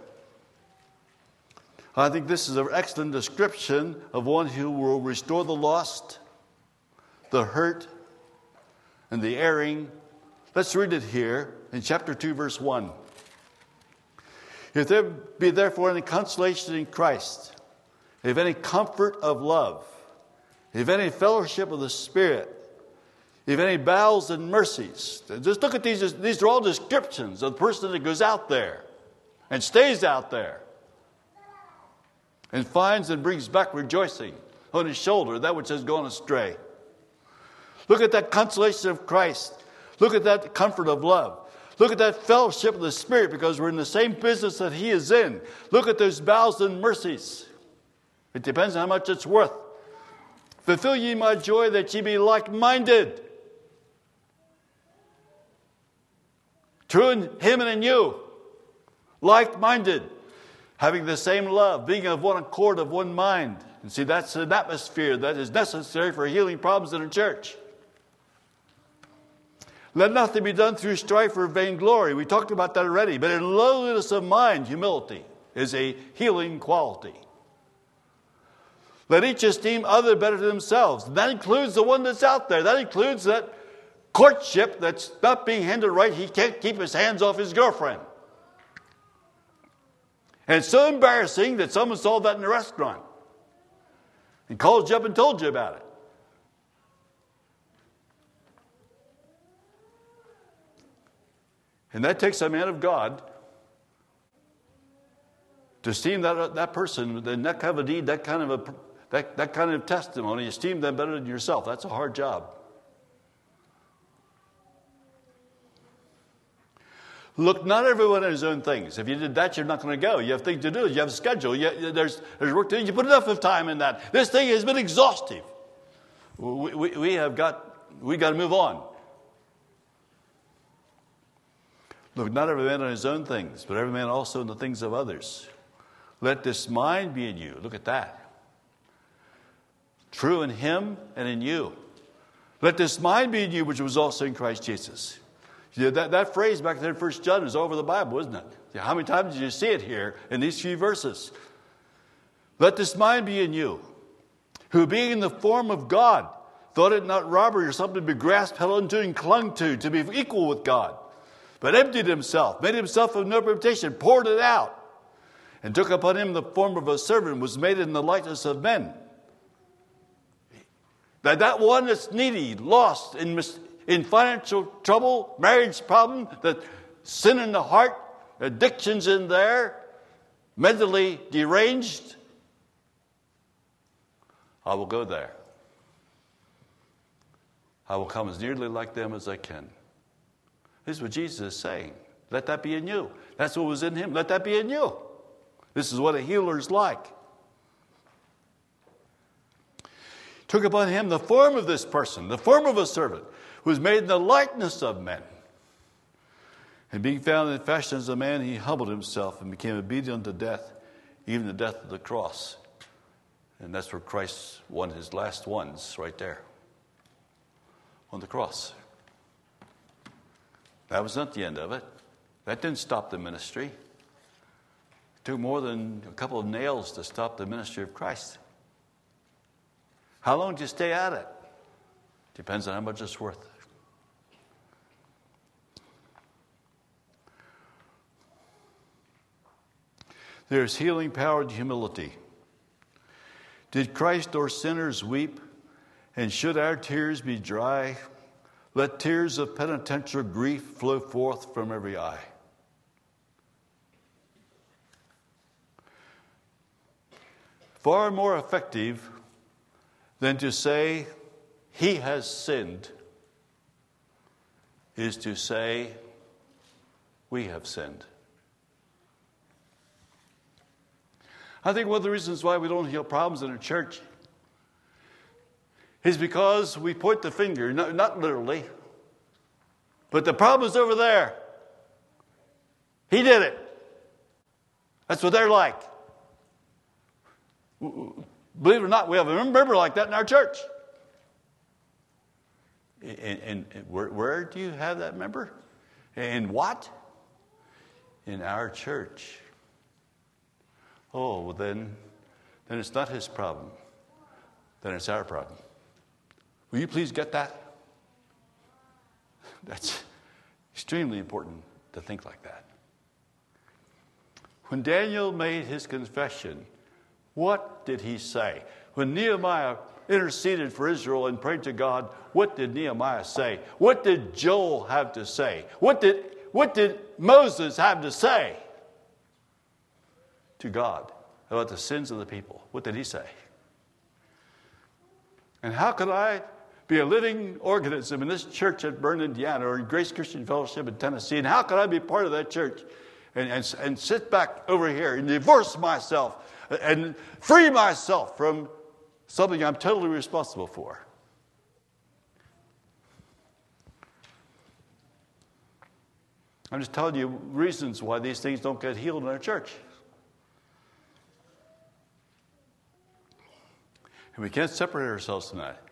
I think this is an excellent description of one who will restore the lost, the hurt, and the erring. Let's read it here in chapter 2, verse 1. If there be therefore any consolation in Christ, if any comfort of love, if any fellowship of the Spirit, if any bowels and mercies. Just look at these. These are all descriptions of the person that goes out there and stays out there and finds and brings back rejoicing on his shoulder that which has gone astray. Look at that consolation of Christ. Look at that comfort of love. Look at that fellowship of the Spirit, because we're in the same business that he is in. Look at those bowels and mercies. It depends on how much it's worth. Fulfill ye my joy that ye be like-minded. True in him and in you. Like-minded. Having the same love. Being of one accord, of one mind. And see, that's an atmosphere that is necessary for healing problems in a church. Let nothing be done through strife or vainglory. We talked about that already. But in lowliness of mind, humility is a healing quality. Let each esteem other better than themselves. And that includes the one that's out there. That includes that courtship that's not being handled right. He can't keep his hands off his girlfriend. And it's so embarrassing that someone saw that in the restaurant and called you up and told you about it. And that takes a man of God to esteem that person, and that kind of a deed, that kind of testimony, esteem them better than yourself. That's a hard job. Look, not everyone has his own things. If you did that, you're not going to go. You have things to do. You have a schedule. There's work to do. You put enough of time in that. This thing has been exhaustive. We got to move on. Look, not every man on his own things, but every man also in the things of others. Let this mind be in you. Look at that. True in him and in you. Let this mind be in you, which was also in Christ Jesus. Yeah, that phrase back there in 1 John is all over the Bible, isn't it? Yeah, how many times did you see it here in these few verses? Let this mind be in you, who being in the form of God, thought it not robbery or something to be grasped, held onto, and clung to be equal with God. But emptied himself, made himself of no reputation, poured it out, and took upon him the form of a servant, was made in the likeness of men. That one that's needy, lost, in financial trouble, marriage problem, that sin in the heart, addictions in there, mentally deranged, I will go there. I will come as nearly like them as I can. This is what Jesus is saying. Let that be in you. That's what was in him. Let that be in you. This is what a healer's like. Took upon him the form of this person, the form of a servant, who was made in the likeness of men. And being found in fashion as a man, he humbled himself and became obedient unto death, even the death of the cross. And that's where Christ won his last ones, right there, on the cross. That was not the end of it. That didn't stop the ministry. It took more than a couple of nails to stop the ministry of Christ. How long did you stay at it? Depends on how much it's worth. There's healing power in humility. Did Christ or sinners weep? And should our tears be dry? Let tears of penitential grief flow forth from every eye. Far more effective than to say, he has sinned, is to say, we have sinned. I think one of the reasons why we don't heal problems in a church is because we point the finger, not literally, but the problem is over there. He did it. That's what they're like. Believe it or not, we have a member like that in our church. And where do you have that member? In what? In our church. Oh, well then it's not his problem. Then it's our problem. Will you please get that? That's extremely important to think like that. When Daniel made his confession, what did he say? When Nehemiah interceded for Israel and prayed to God, what did Nehemiah say? What did Joel have to say? What did Moses have to say to God about the sins of the people? What did he say? And how could I be a living organism in this church at Bern, Indiana, or in Grace Christian Fellowship in Tennessee, and how could I be part of that church and sit back over here and divorce myself and free myself from something I'm totally responsible for? I'm just telling you reasons why these things don't get healed in our church. And we can't separate ourselves from that.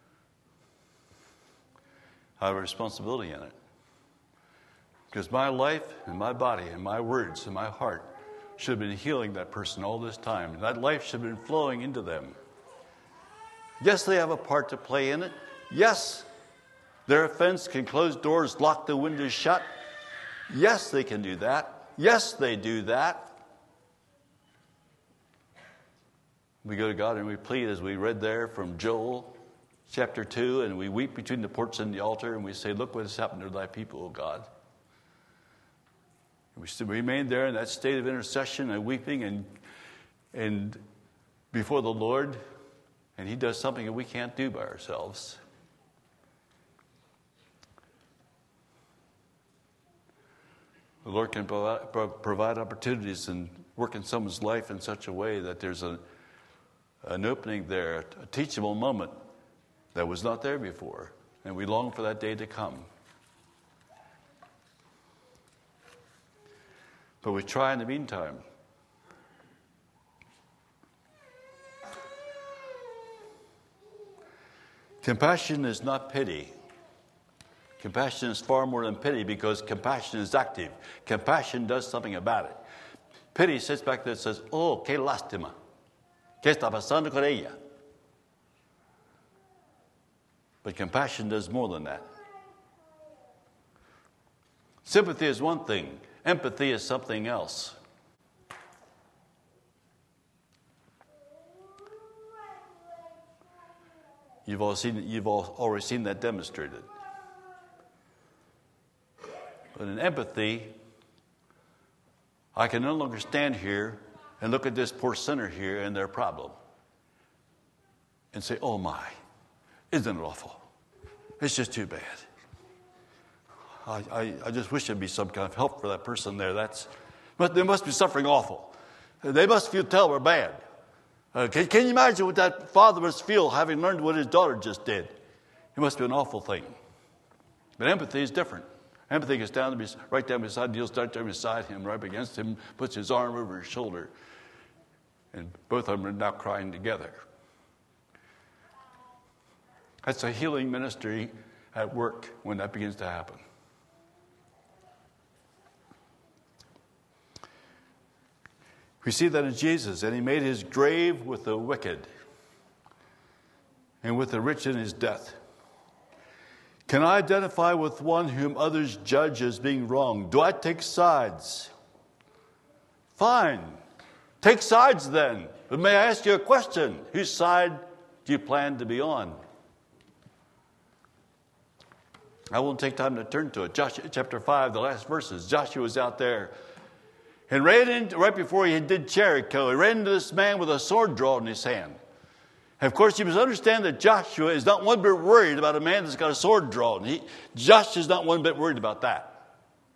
I have a responsibility in it. Because my life and my body and my words and my heart should have been healing that person all this time. And that life should have been flowing into them. Yes, they have a part to play in it. Yes, their offense can close doors, lock the windows shut. Yes, they can do that. Yes, they do that. We go to God and we plead, as we read there from Joel chapter 2, and we weep between the porch and the altar, and we say, look what has happened to thy people, O God. And we still remain there in that state of intercession and weeping and before the Lord, and he does something that we can't do by ourselves. The Lord can provide opportunities and work in someone's life in such a way that there's an opening there, a teachable moment that was not there before. And we long for that day to come. But we try in the meantime. Compassion is not pity. Compassion is far more than pity, because compassion is active. Compassion does something about it. Pity sits back there and says, oh, qué lástima. ¿Qué está pasando con ella? But compassion does more than that. Sympathy is one thing. Empathy is something else. You've already seen that demonstrated. But in empathy, I can no longer stand here and look at this poor sinner here and their problem and say, oh my, isn't it awful? It's just too bad. I just wish there'd be some kind of help for that person there. But they must be suffering awful. They must feel terrible bad. Can you imagine what that father must feel having learned what his daughter just did? It must be an awful thing. But empathy is different. Empathy gets down right down beside, kneels down beside him, right up against him, puts his arm over his shoulder. And both of them are now crying together. That's a healing ministry at work when that begins to happen. We see that in Jesus, and he made his grave with the wicked and with the rich in his death. Can I identify with one whom others judge as being wrong? Do I take sides? Fine. Take sides then. But may I ask you a question? Whose side do you plan to be on? I won't take time to turn to it. Joshua chapter 5, the last verses. Joshua was out there and right before he did Jericho, he ran into this man with a sword drawn in his hand. And of course, you must understand that Joshua is not one bit worried about a man that's got a sword drawn. Joshua's not one bit worried about that.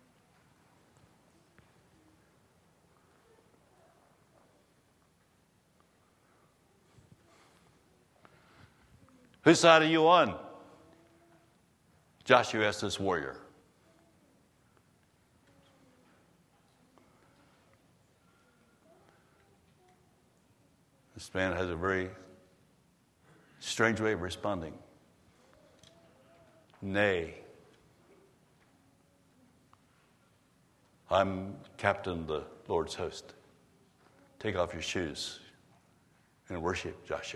Whose side are you on? Joshua asked this warrior. This man has a very strange way of responding. Nay. I'm captain of the Lord's host. Take off your shoes and worship, Joshua.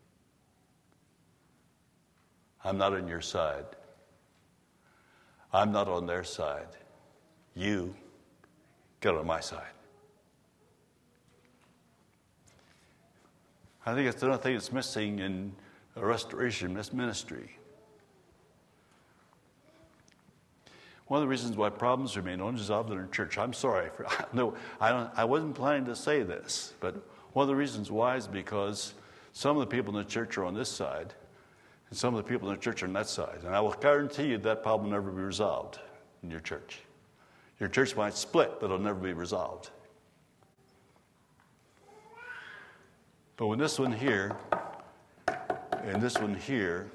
I'm not on your side. I'm not on their side. You get on my side. I think it's another thing that's missing in a restoration ministry. One of the reasons why problems remain unresolved in our church, I'm sorry, I wasn't planning to say this, but one of the reasons why is because some of the people in the church are on this side, and some of the people in the church are on that side. And I will guarantee you that problem will never be resolved in your church. Your church might split, but it'll never be resolved. But when this one here and this one here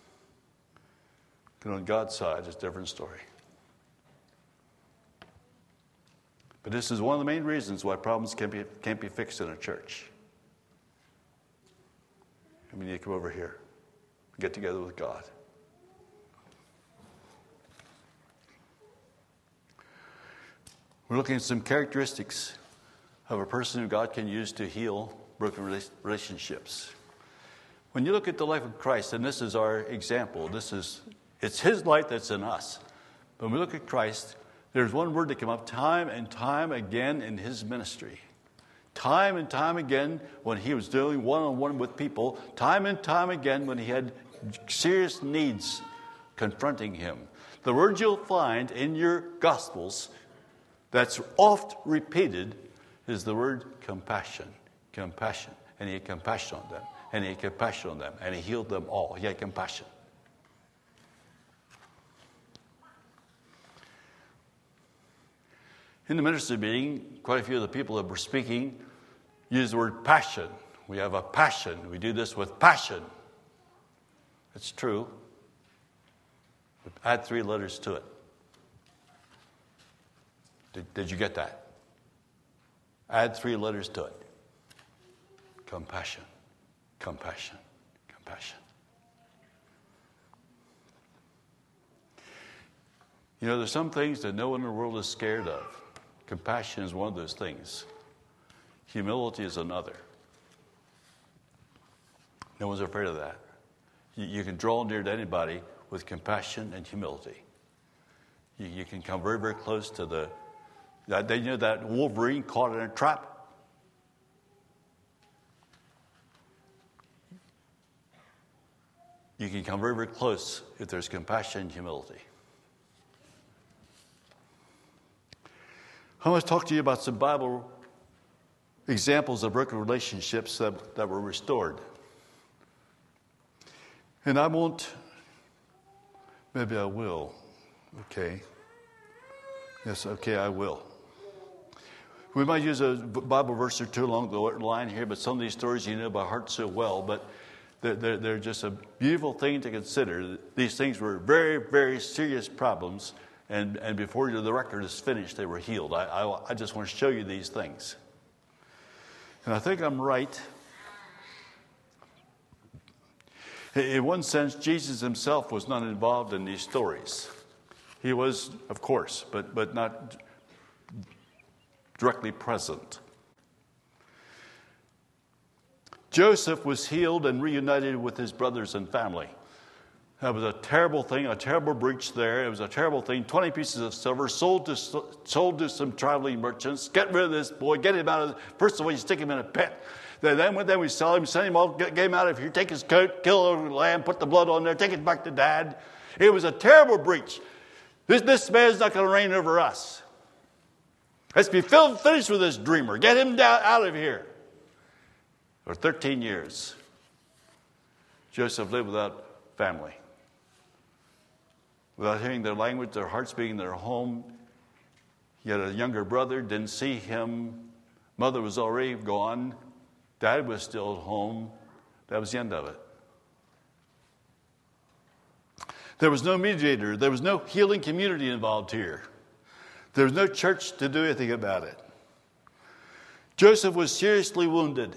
get on God's side, it's a different story. But this is one of the main reasons why problems can't be fixed in a church. We need to come over here and get together with God. We're looking at some characteristics of a person who God can use to heal broken relationships. When you look at the life of Christ, and this is our example, it's his light that's in us. But when we look at Christ, there's one word that came up time and time again in his ministry. Time and time again when he was dealing one-on-one with people, time and time again when he had serious needs confronting him. The word you'll find in your Gospels that's oft repeated is the word compassion. Compassion. And he had compassion on them. And he had compassion on them. And he healed them all. He had compassion. In the ministry meeting, quite a few of the people that were speaking used the word passion. We have a passion. We do this with passion. It's true. But add 3 letters to it. Did you get that? Add 3 letters to it. Compassion. Compassion. Compassion. You know, there's some things that no one in the world is scared of. Compassion is one of those things. Humility is another. No one's afraid of that. You can draw near to anybody with compassion and humility. You can come very, very close to that Wolverine caught in a trap. You can come very, very close if there's compassion and humility. I want to talk to you about some Bible examples of broken relationships that were restored. And I won't, maybe I will. Okay. Yes, okay, I will. We might use a Bible verse or two along the line here, but some of these stories you know by heart so well, but they're just a beautiful thing to consider. These things were very, very serious problems, and before the record is finished, they were healed. I just want to show you these things. And I think I'm right. In one sense, Jesus himself was not involved in these stories. He was, of course, but not directly present. Joseph was healed and reunited with his brothers and family. That was a terrible thing, a terrible breach there. It was a terrible thing. 20 pieces of silver sold to some traveling merchants. Get rid of this boy. Get him out of. First of all, you stick him in a pit. Then we sell him, send him all, get him out of here. Take his coat, kill a lamb, put the blood on there, take it back to Dad. It was a terrible breach. This man's not going to reign over us. Let's be finished with this dreamer. Get him out of here. For 13 years, Joseph lived without family. Without hearing their language, their hearts being in their home. He had a younger brother, didn't see him. Mother was already gone. Dad was still at home. That was the end of it. There was no mediator. There was no healing community involved here. There was no church to do anything about it. Joseph was seriously wounded,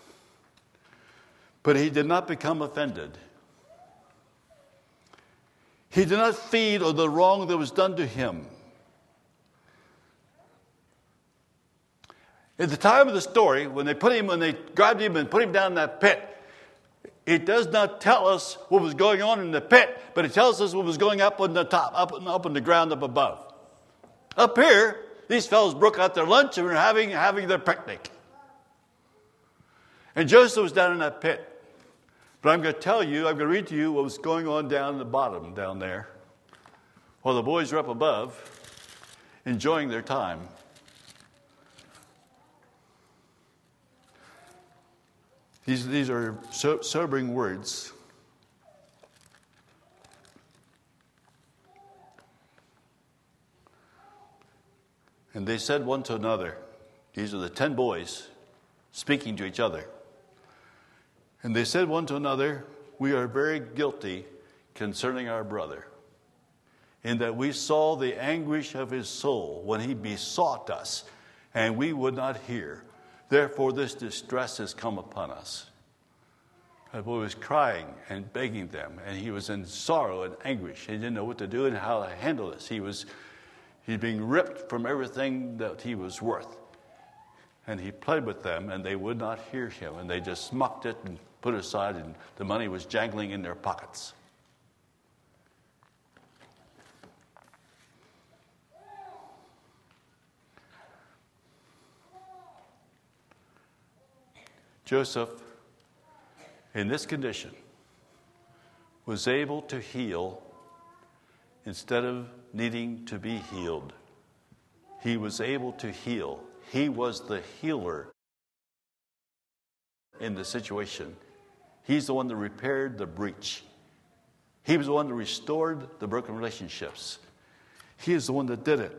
but he did not become offended. He did not feed on the wrong that was done to him. At the time of the story, when they grabbed him and put him down in that pit, it does not tell us what was going on in the pit, but it tells us what was going up on the top, up on the ground up above. Up here, these fellows broke out their lunch and were having their picnic. And Joseph was down in that pit. But I'm going to read to you what was going on down the bottom down there, while the boys were up above, enjoying their time. These are sobering words. And they said one to another, these are the 10 boys speaking to each other. And they said one to another, we are very guilty concerning our brother, in that we saw the anguish of his soul when he besought us, and we would not hear. Therefore this distress has come upon us. That boy was crying and begging them, and he was in sorrow and anguish. He didn't know what to do and how to handle this. He's being ripped from everything that he was worth. And he played with them, and they would not hear him. And they just smucked it and put it aside, and the money was jangling in their pockets. Joseph, in this condition, was able to heal instead of needing to be healed. He was able to heal. He was the healer in the situation. He's the one that repaired the breach. He was the one that restored the broken relationships. He is the one that did it.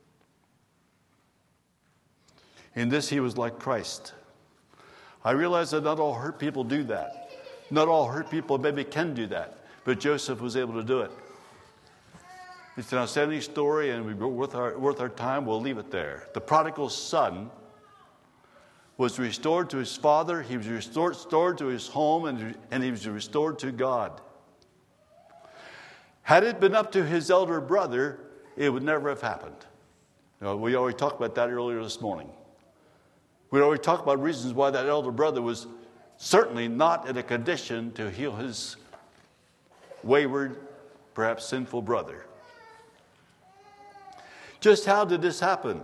In this, he was like Christ. I realize that not all hurt people do that. Not all hurt people maybe can do that. But Joseph was able to do it. It's an outstanding story, and worth our time. We'll leave it there. The prodigal son was restored to his father. He was restored to his home, and he was restored to God. Had it been up to his elder brother, it would never have happened. We already talked about that earlier this morning. We already talked about reasons why that elder brother was certainly not in a condition to heal his wayward, perhaps sinful brother. Just how did this happen?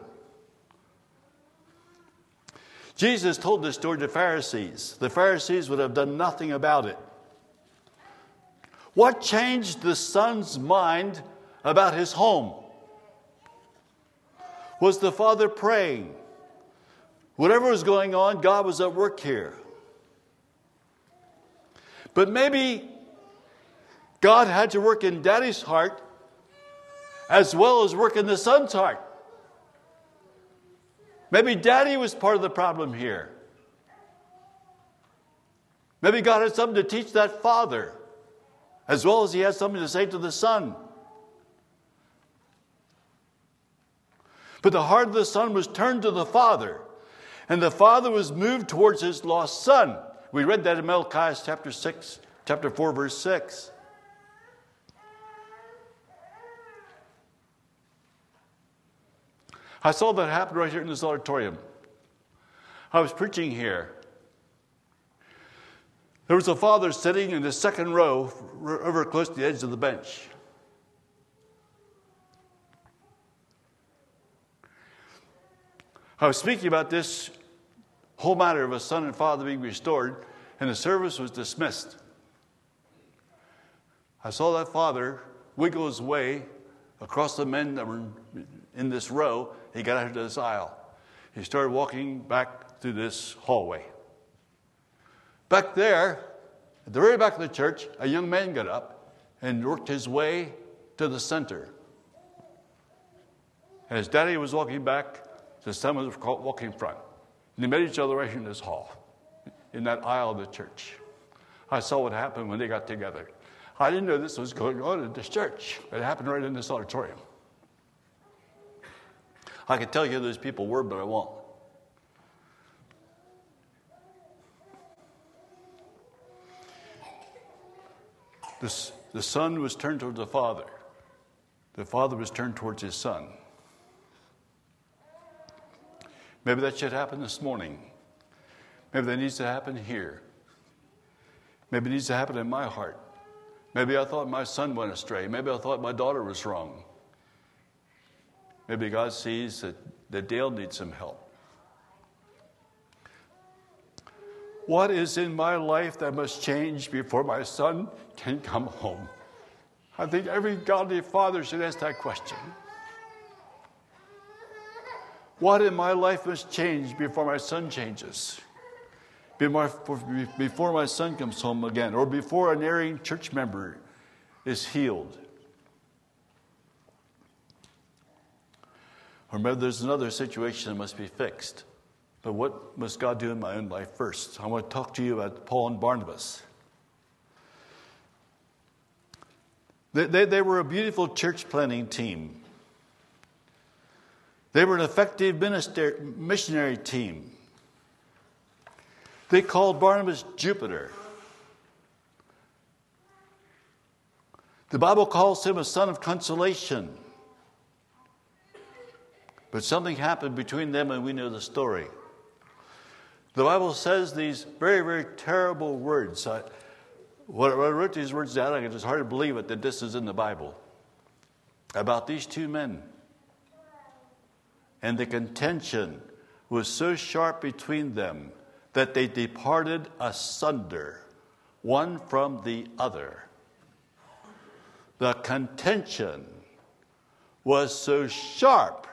Jesus told this story to the Pharisees. The Pharisees would have done nothing about it. What changed the son's mind about his home? Was the father praying? Whatever was going on, God was at work here. But maybe God had to work in Daddy's heart as well as work in the son's heart. Maybe Daddy was part of the problem here. Maybe God had something to teach that father as well as he had something to say to the son. But the heart of the son was turned to the father, and the father was moved towards his lost son. We read that in Malachi chapter 4, verse 6. I saw that happen right here in this auditorium. I was preaching here. There was a father sitting in the second row over close to the edge of the bench. I was speaking about this whole matter of a son and father being restored, and the service was dismissed. I saw that father wiggle his way across the men that were in this row. He got out into this aisle. He started walking back through this hallway. Back there, at the very back of the church, a young man got up and worked his way to the center. And as Daddy was walking back, the son was walking in front. And they met each other right here in this hall, in that aisle of the church. I saw what happened when they got together. I didn't know this was going on in this church. It happened right in this auditorium. I could tell you who those people were, but I won't. The son was turned towards the father. The father was turned towards his son. Maybe that should happen this morning. Maybe that needs to happen here. Maybe it needs to happen in my heart. Maybe I thought my son went astray. Maybe I thought my daughter was wrong. Maybe God sees that Dale needs some help. What is in my life that must change before my son can come home? I think every godly father should ask that question. What in my life must change before my son changes? Before my son comes home again, or before an erring church member is healed. Or maybe there's another situation that must be fixed. But what must God do in my own life first? I want to talk to you about Paul and Barnabas. They were a beautiful church planting team. They were an effective missionary team. They called Barnabas Jupiter. The Bible calls him a son of consolation. But something happened between them, and we know the story. The Bible says these very, very terrible words. When I wrote these words down, it's hard to believe it, that this is in the Bible. About these two men. And the contention was so sharp between them that they departed asunder, one from the other. The contention was so sharp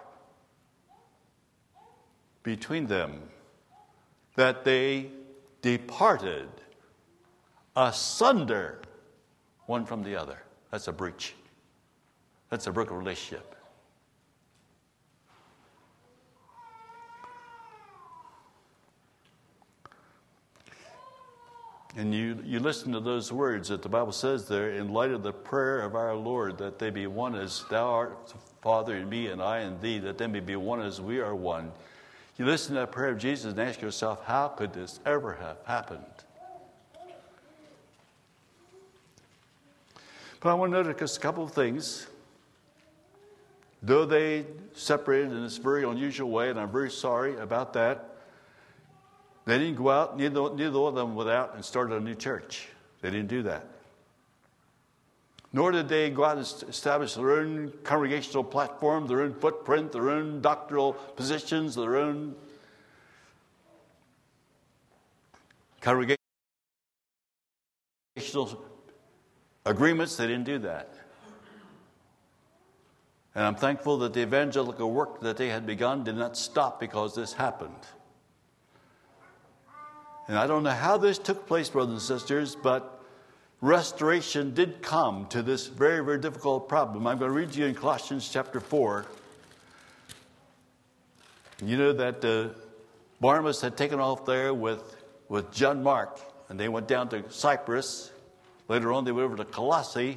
between them that they departed asunder, one from the other. That's a breach. That's a broken relationship. And you listen to those words that the Bible says there, in light of the prayer of our Lord, that they be one as thou art, Father, in me, and I in thee, that they may be one as we are one. You listen to that prayer of Jesus and ask yourself, how could this ever have happened? But I want to notice a couple of things. Though they separated in this very unusual way, and I'm very sorry about that, they didn't go out, neither of them went out and started a new church. They didn't do that. Nor did they go out and establish their own congregational platform, their own footprint, their own doctrinal positions, their own congregational agreements. They didn't do that. And I'm thankful that the evangelical work that they had begun did not stop because this happened. And I don't know how this took place, brothers and sisters, but restoration did come to this very, very difficult problem. I'm going to read to you in Colossians chapter 4. You know that Barnabas had taken off there with John Mark, and they went down to Cyprus. Later on, they went over to Colossae.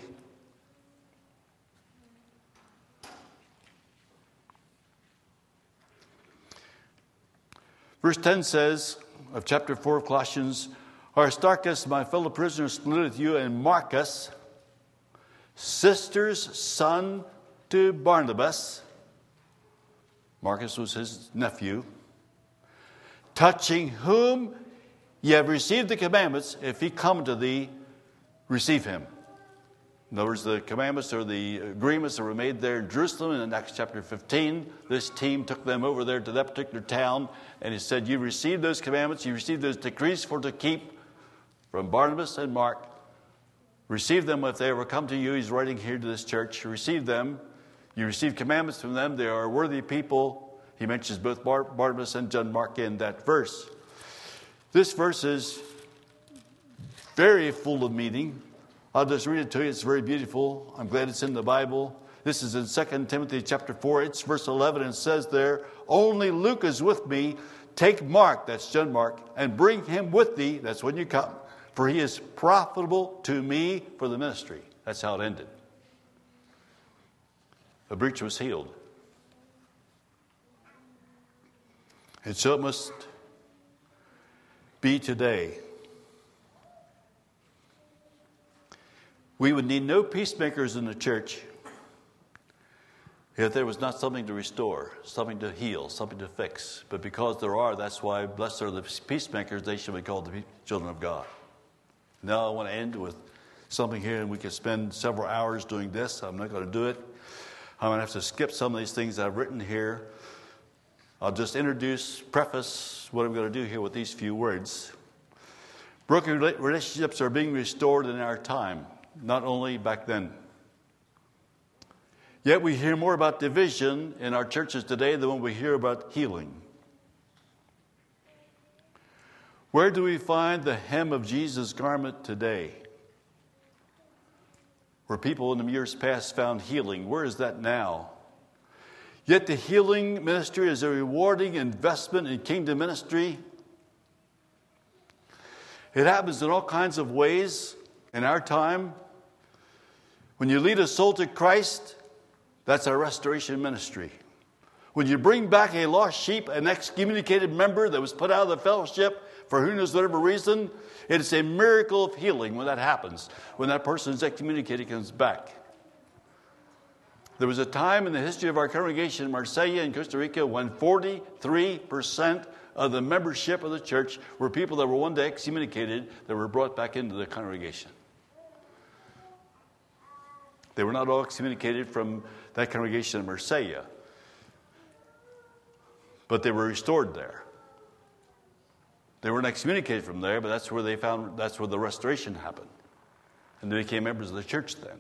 Verse 10 says, of chapter 4 of Colossians, Aristarchus, my fellow prisoner, saluteth you, and Marcus, sister's son to Barnabas. Marcus was his nephew. Touching whom ye have received the commandments, if he come to thee, receive him. In other words, the commandments or the agreements that were made there in Jerusalem in Acts chapter 15. This team took them over there to that particular town, and he said, you received those commandments, you received those decrees for to keep from Barnabas and Mark. Receive them if they ever come to you. He's writing here to this church. Receive them. You receive commandments from them. They are worthy people. He mentions both Barnabas and John Mark in that verse. This verse is very full of meaning. I'll just read it to you. It's very beautiful. I'm glad it's in the Bible. This is in 2 Timothy chapter 4. It's verse 11, and it says there, only Luke is with me. Take Mark, that's John Mark, and bring him with thee. That's when you come. For he is profitable to me for the ministry. That's how it ended. The breach was healed. And so it must be today. We would need no peacemakers in the church if there was not something to restore, something to heal, something to fix. But because there are, that's why blessed are the peacemakers, they shall be called the children of God. Now I want to end with something here, and we could spend several hours doing this. I'm not going to do it. I'm going to have to skip some of these things I've written here. I'll just preface what I'm going to do here with these few words. Broken relationships are being restored in our time, not only back then. Yet we hear more about division in our churches today than when we hear about healing. Where do we find the hem of Jesus' garment today? Where people in the years past found healing, where is that now? Yet the healing ministry is a rewarding investment in kingdom ministry. It happens in all kinds of ways in our time. When you lead a soul to Christ, that's our restoration ministry. When you bring back a lost sheep, an excommunicated member that was put out of the fellowship for who knows whatever reason, it is a miracle of healing when that happens, when that person is excommunicated comes back. There was a time in the history of our congregation in Marsella in Costa Rica when 43% of the membership of the church were people that were one day excommunicated that were brought back into the congregation. They were not all excommunicated from that congregation in Marsella, but they were restored there. They weren't excommunicated from there, but that's where the restoration happened. And they became members of the church then.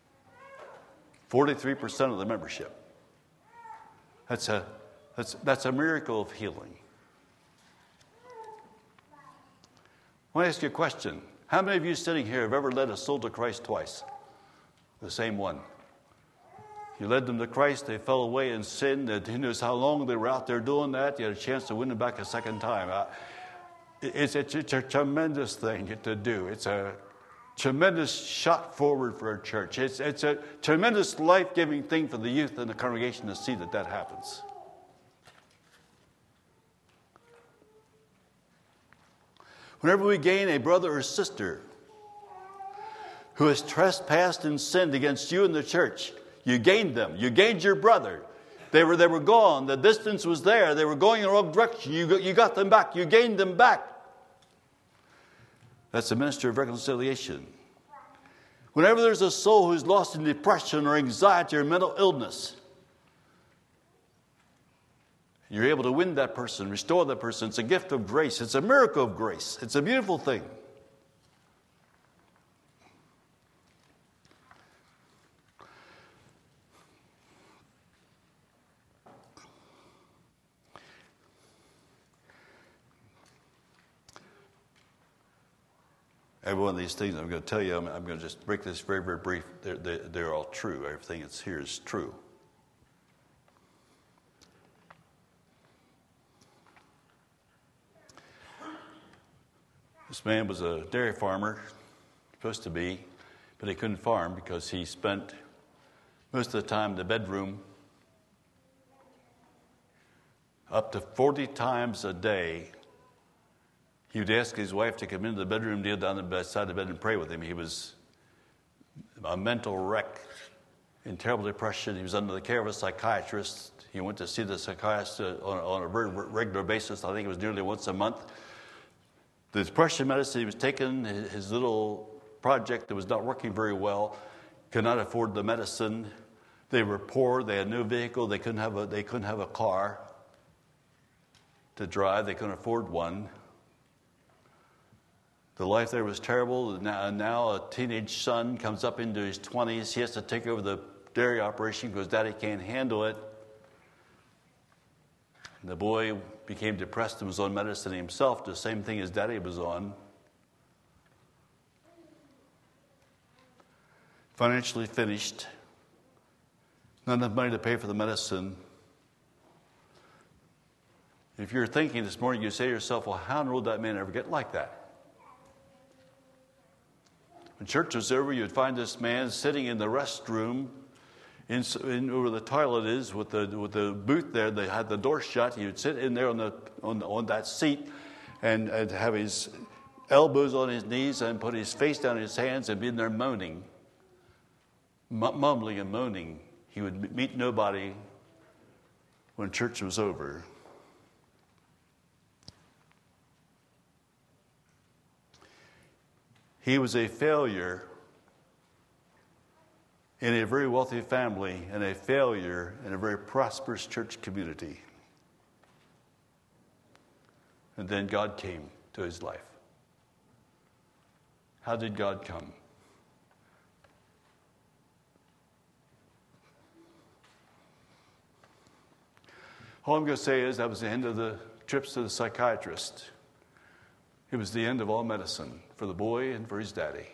43% of the membership. That's a miracle of healing. I want to ask you a question. How many of you sitting here have ever led a soul to Christ twice? The same one. You led them to Christ, they fell away in sin, and who knows how long they were out there doing that. You had a chance to win them back a second time. It's a tremendous thing to do. It's a tremendous shot forward for a church. It's a tremendous life-giving thing for the youth in the congregation to see that happens. Whenever we gain a brother or sister who has trespassed and sinned against you in the church, you gained them. You gained your brother. They were gone. The distance was there. They were going in the wrong direction. You got them back. You gained them back. That's the minister of reconciliation. Whenever there's a soul who's lost in depression or anxiety or mental illness, you're able to win that person, restore that person. It's a gift of grace. It's a miracle of grace. It's a beautiful thing. Every one of these things I'm going to tell you, I'm going to just break this very, very brief. They're all true. Everything that's here is true. This man was a dairy farmer, supposed to be, but he couldn't farm because he spent most of the time in the bedroom. Up to 40 times a day, he would ask his wife to come into the bedroom, kneel down the side of the bed and pray with him. He was a mental wreck, in terrible depression. He was under the care of a psychiatrist. He went to see the psychiatrist on a very regular basis. I think it was nearly once a month. The depression medicine he was taking, his little project that was not working very well, could not afford the medicine. They were poor. They had no vehicle. They couldn't have a car to drive. They couldn't afford one. The life there was terrible. Now a teenage son comes up into his 20s. He has to take over the dairy operation because Daddy can't handle it. And the boy became depressed and was on medicine himself, the same thing as Daddy was on. Financially finished. Not enough money to pay for the medicine. If you're thinking this morning, you say to yourself, well, how in the world did that man ever get like that? When church was over, you'd find this man sitting in the restroom in where the toilet is with the booth there. They had the door shut. He would sit in there on that seat and have his elbows on his knees and put his face down in his hands and be in there moaning, mumbling and moaning. He would meet nobody when church was over. He was a failure in a very wealthy family and a failure in a very prosperous church community. And then God came to his life. How did God come? All I'm going to say is that was the end of the trips to the psychiatrist. It was the end of all medicine for the boy and for his daddy.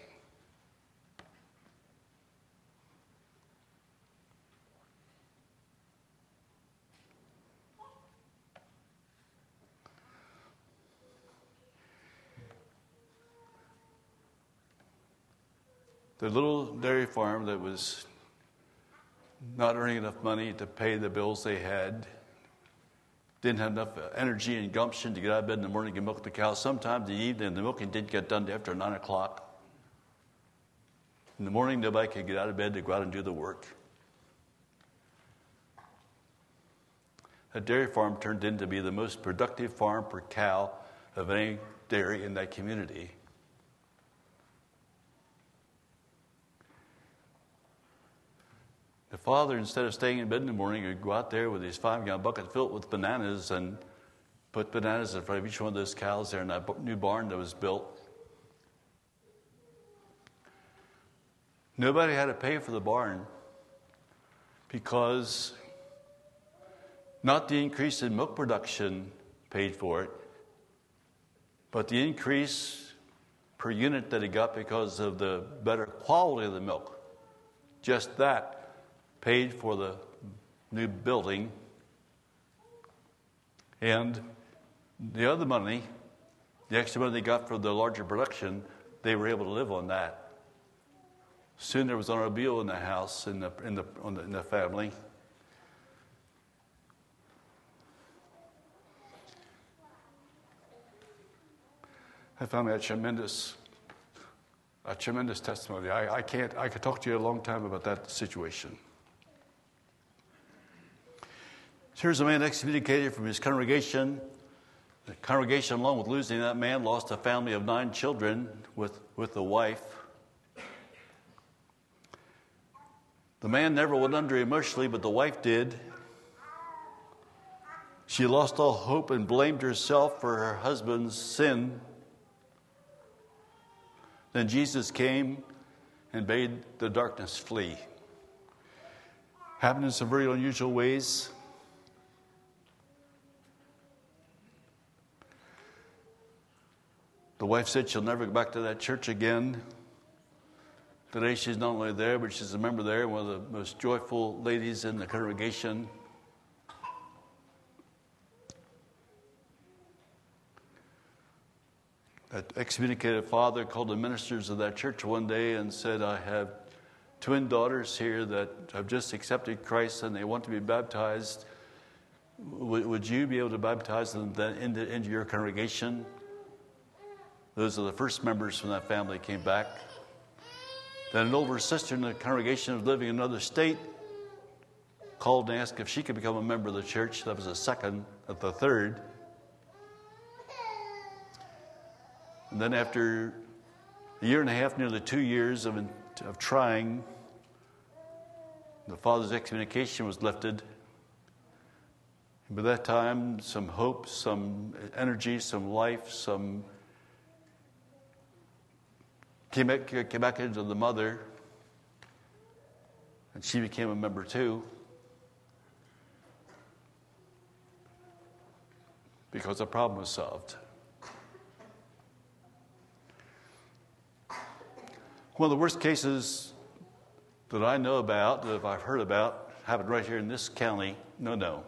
The little dairy farm that was not earning enough money to pay the bills they had, didn't have enough energy and gumption to get out of bed in the morning and milk the cows. Sometimes in the evening, the milking didn't get done after 9 o'clock. In the morning, nobody could get out of bed to go out and do the work. That dairy farm turned into be the most productive farm per cow of any dairy in that community. The father, instead of staying in bed in the morning, would go out there with his 5-gallon bucket filled with bananas and put bananas in front of each one of those cows there in that new barn that was built. Nobody had to pay for the barn because not the increase in milk production paid for it, but the increase per unit that he got because of the better quality of the milk. Just that paid for the new building. And the other money, the extra money they got for the larger production, they were able to live on that. Soon there was an automobile in the house, in the family. I found that a tremendous testimony. I could talk to you a long time about that situation. Here's a man excommunicated from his congregation. The congregation, along with losing that man, lost a family of 9 children with a wife. The man never went under emotionally, but the wife did. She lost all hope and blamed herself for her husband's sin. Then Jesus came and bade the darkness flee. Happened in some very unusual ways. The wife said she'll never go back to that church again. Today she's not only there, but she's a member there, one of the most joyful ladies in the congregation. That excommunicated father called the ministers of that church one day and said, I have twin daughters here that have just accepted Christ and they want to be baptized. Would you be able to baptize them then into your congregation? Those are the first members from that family came back. Then an older sister in the congregation was living in another state, called and asked if she could become a member of the church. That was the third. And then after a year and a half, nearly 2 years of trying, the father's excommunication was lifted. And by that time, some hope, some energy, some life, came back into the mother, and she became a member too, because the problem was solved. One of the worst cases that I know about, that I've heard about, happened right here in this county. No.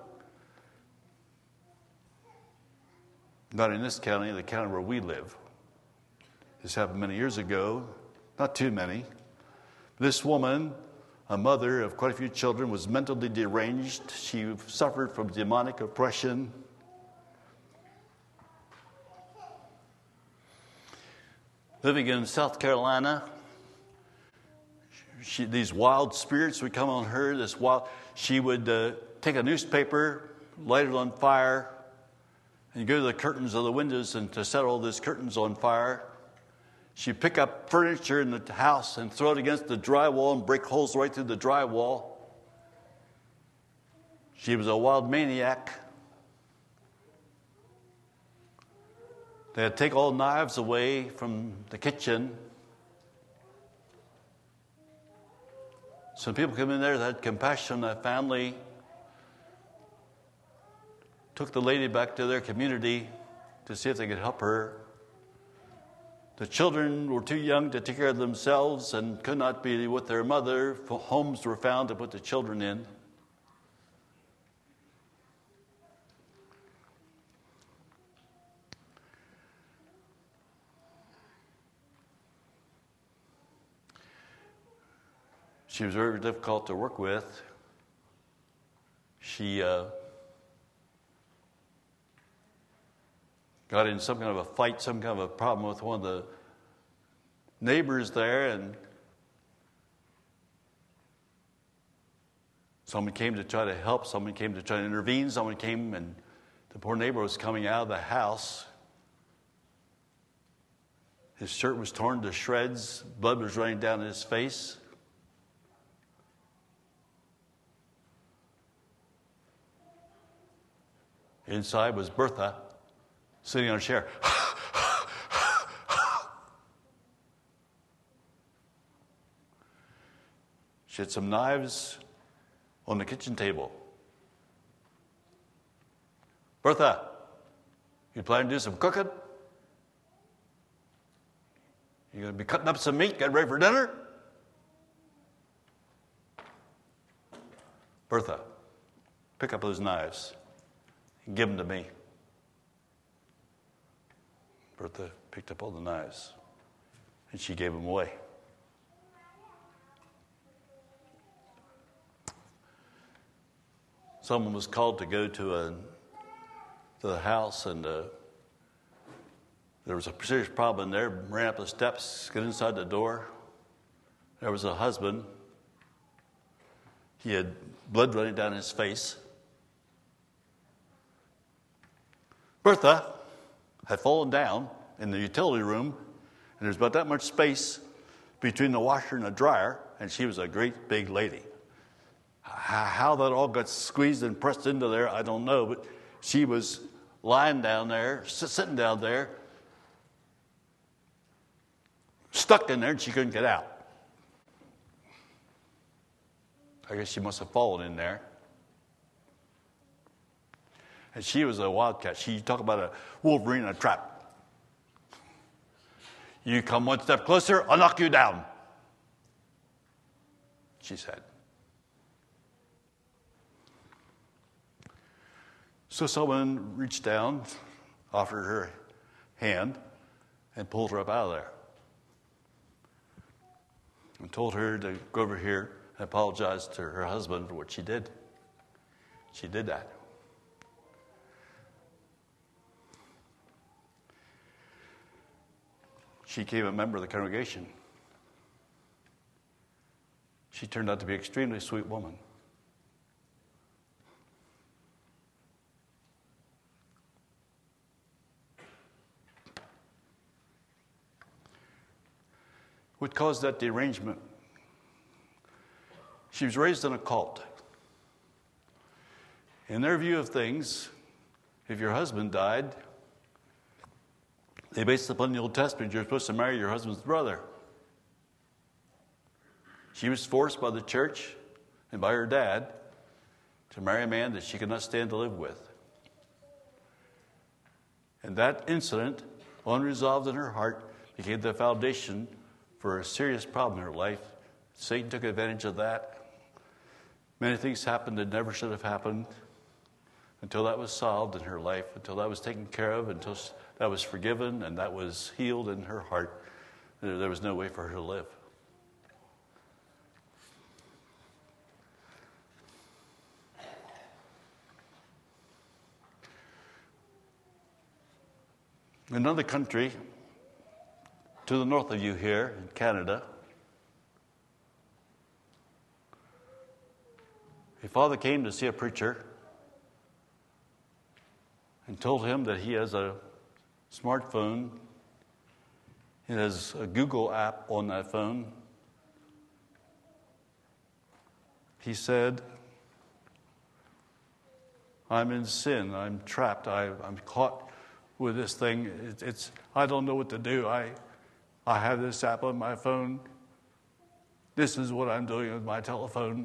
Not in this county, the county where we live. This happened many years ago, not too many. This woman, a mother of quite a few children, was mentally deranged. She suffered from demonic oppression. Living in South Carolina, these wild spirits would come on her. She would take a newspaper, light it on fire, and go to the curtains of the windows and to set all those curtains on fire. She'd pick up furniture in the house and throw it against the drywall and break holes right through the drywall. She was a wild maniac. They'd take all knives away from the kitchen. Some people came in there that had compassion on that family, took the lady back to their community to see if they could help her. The children were too young to take care of themselves and could not be with their mother. Homes were found to put the children in. She was very difficult to work with. She got in some kind of a fight, some kind of a problem with one of the neighbors there, and someone came to try to help, someone came to try to intervene, someone came, and the poor neighbor was coming out of the house. His shirt was torn to shreds, blood was running down his face. Inside was Bertha. sitting on a chair. She had some knives on the kitchen table. Bertha, you planning to do some cooking? You going to be cutting up some meat, getting ready for dinner? Bertha, pick up those knives and give them to me. Bertha picked up all the knives and she gave them away. Someone was called to go to the house, and there was a serious problem there. Ran up the steps, got inside the door. There was a husband. He had blood running down his face. Bertha had fallen down in the utility room, and there's about that much space between the washer and the dryer, and she was a great big lady. How that all got squeezed and pressed into there, I don't know, but she was lying down there, sitting down there, stuck in there, and she couldn't get out. I guess she must have fallen in there. And she was a wildcat. She talk about a wolverine in a trap. You come one step closer, I'll knock you down, she said. So someone reached down, offered her hand, and pulled her up out of there. And told her to go over here and apologize to her husband for what she did. She did that. She became a member of the congregation. She turned out to be an extremely sweet woman. What caused that derangement? She was raised in a cult. In their view of things, if your husband died, they based upon the Old Testament, you're supposed to marry your husband's brother. She was forced by the church and by her dad to marry a man that she could not stand to live with. And that incident, unresolved in her heart, became the foundation for a serious problem in her life. Satan took advantage of that. Many things happened that never should have happened until that was solved in her life, until that was taken care of, until that was forgiven and that was healed in her heart. There was no way for her to live. In another country, to the north of you here in Canada, a father came to see a preacher and told him that he has a smartphone. It has a Google app on that phone. He said, I'm in sin. I'm trapped. I'm caught with this thing. I don't know what to do. I have this app on my phone. This is what I'm doing with my telephone.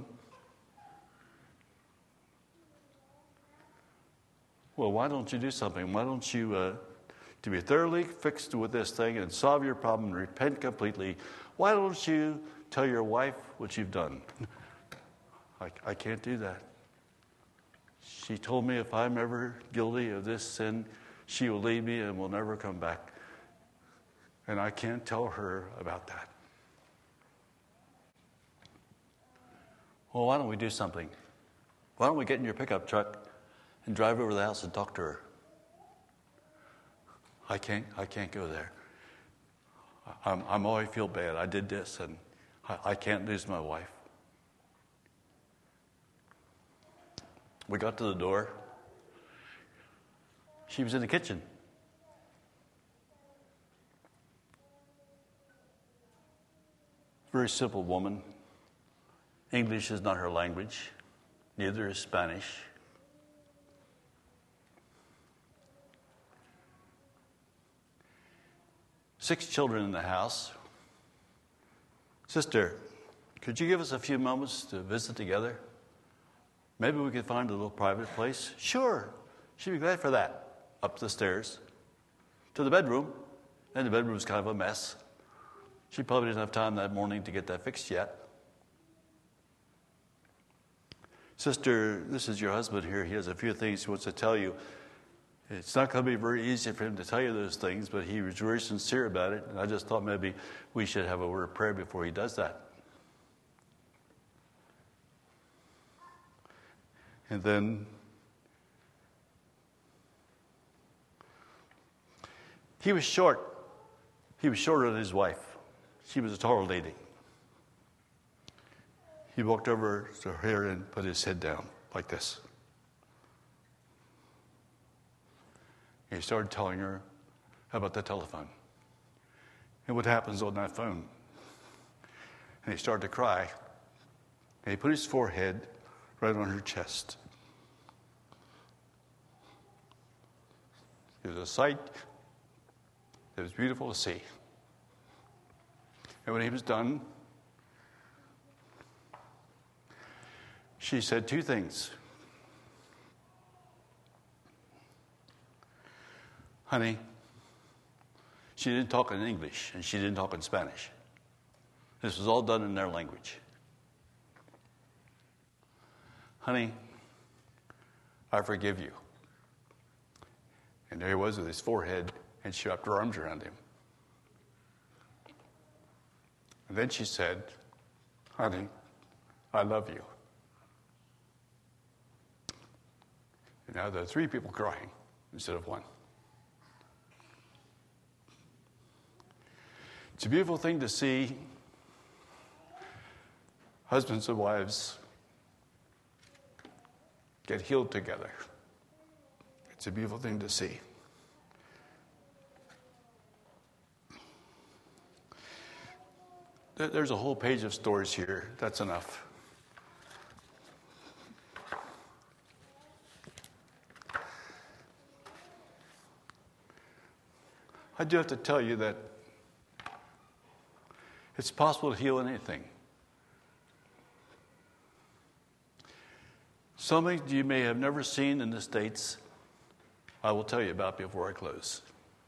Well, why don't you do something? Why don't you, to be thoroughly fixed with this thing and solve your problem and repent completely, why don't you tell your wife what you've done? I can't do that. She told me if I'm ever guilty of this sin, she will leave me and will never come back. And I can't tell her about that. Well, why don't we do something? Why don't we get in your pickup truck and drive over to the house and talk to her? I can't go there. I'm always feel bad. I did this, and I can't lose my wife. We got to the door. She was in the kitchen. Very simple woman. English is not her language. Neither is Spanish. 6 children in the house. Sister, could you give us a few moments to visit together? Maybe we could find a little private place. Sure, she'd be glad for that. Up the stairs to the bedroom, and the bedroom was kind of a mess. She probably didn't have time that morning to get that fixed yet. Sister, this is your husband here. He has a few things he wants to tell you. It's not going to be very easy for him to tell you those things, but he was very sincere about it, and I just thought maybe we should have a word of prayer before he does that. And then he was short. He was shorter than his wife. She was a taller lady. He walked over to her and put his head down like this. And he started telling her about the telephone and what happens on that phone. And he started to cry. And he put his forehead right on her chest. It was a sight that was beautiful to see. And when he was done, she said 2 things. Honey, she didn't talk in English and she didn't talk in Spanish. This was all done in their language. Honey, I forgive you. And there he was with his forehead, and she wrapped her arms around him. And then she said, honey, I love you. And now there are 3 people crying instead of 1. It's a beautiful thing to see husbands and wives get healed together. It's a beautiful thing to see. There's a whole page of stories here. That's enough. I do have to tell you that it's possible to heal anything. Something you may have never seen in the States, I will tell you about before I close.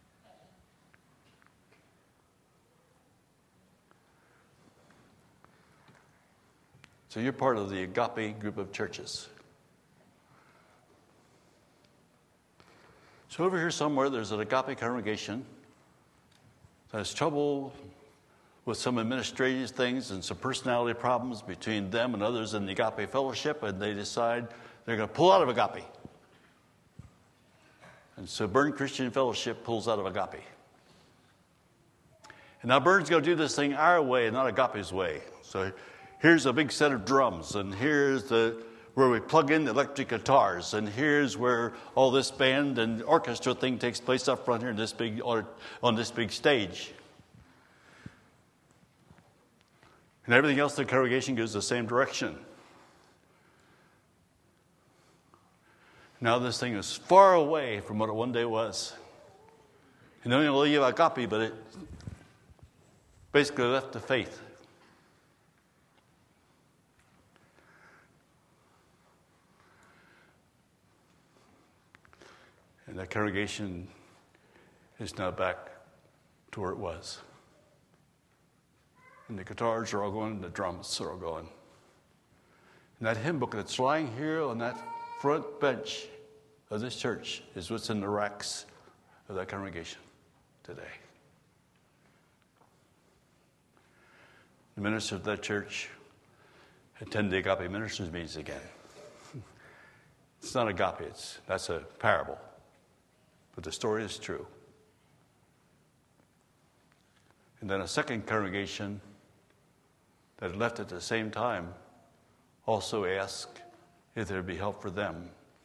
So you're part of the Agape group of churches. So over here somewhere, there's an Agape congregation that has trouble with some administrative things and some personality problems between them and others in the Agape fellowship, and they decide they're going to pull out of Agape. And so Burn Christian Fellowship pulls out of Agape. And now Burn's going to do this thing our way, not Agape's way. So here's a big set of drums, and here's where we plug in the electric guitars, and here's where all this band and orchestra thing takes place up front here on this big stage. And everything else in the congregation goes the same direction. Now this thing is far away from what it one day was. And not only leave Agape, but it basically left the faith. And that congregation is now back to where it was. And the guitars are all going, and the drums are all going. And that hymn book that's lying here on that front bench of this church is what's in the racks of that congregation today. The ministers of that church attend the Agape ministers' meetings again. It's not Agape, that's a parable. But the story is true. And then a second congregation that left at the same time also asked if there'd be help for them.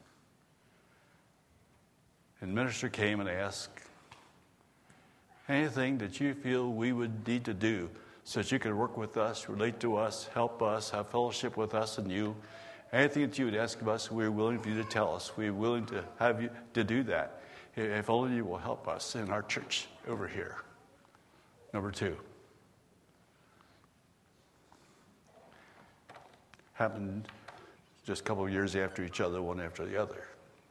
And the minister came and asked, anything that you feel we would need to do so that you could work with us, relate to us, help us, have fellowship with us and you, anything that you would ask of us, we're willing for you to tell us. We're willing to have you to do that. If only you will help us in our church over here. Number 2. Happened just a couple of years after each other, one after the other.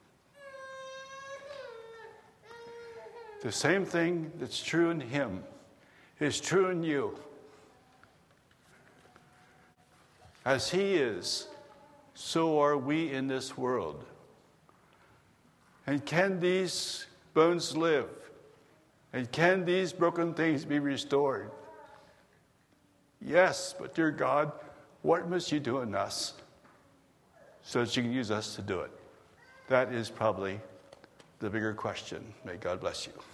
The same thing that's true in him is true in you. As he is, so are we in this world. And can these bones live? And can these broken things be restored? Yes, but dear God, what must you do in us so that you can use us to do it? That is probably the bigger question. May God bless you.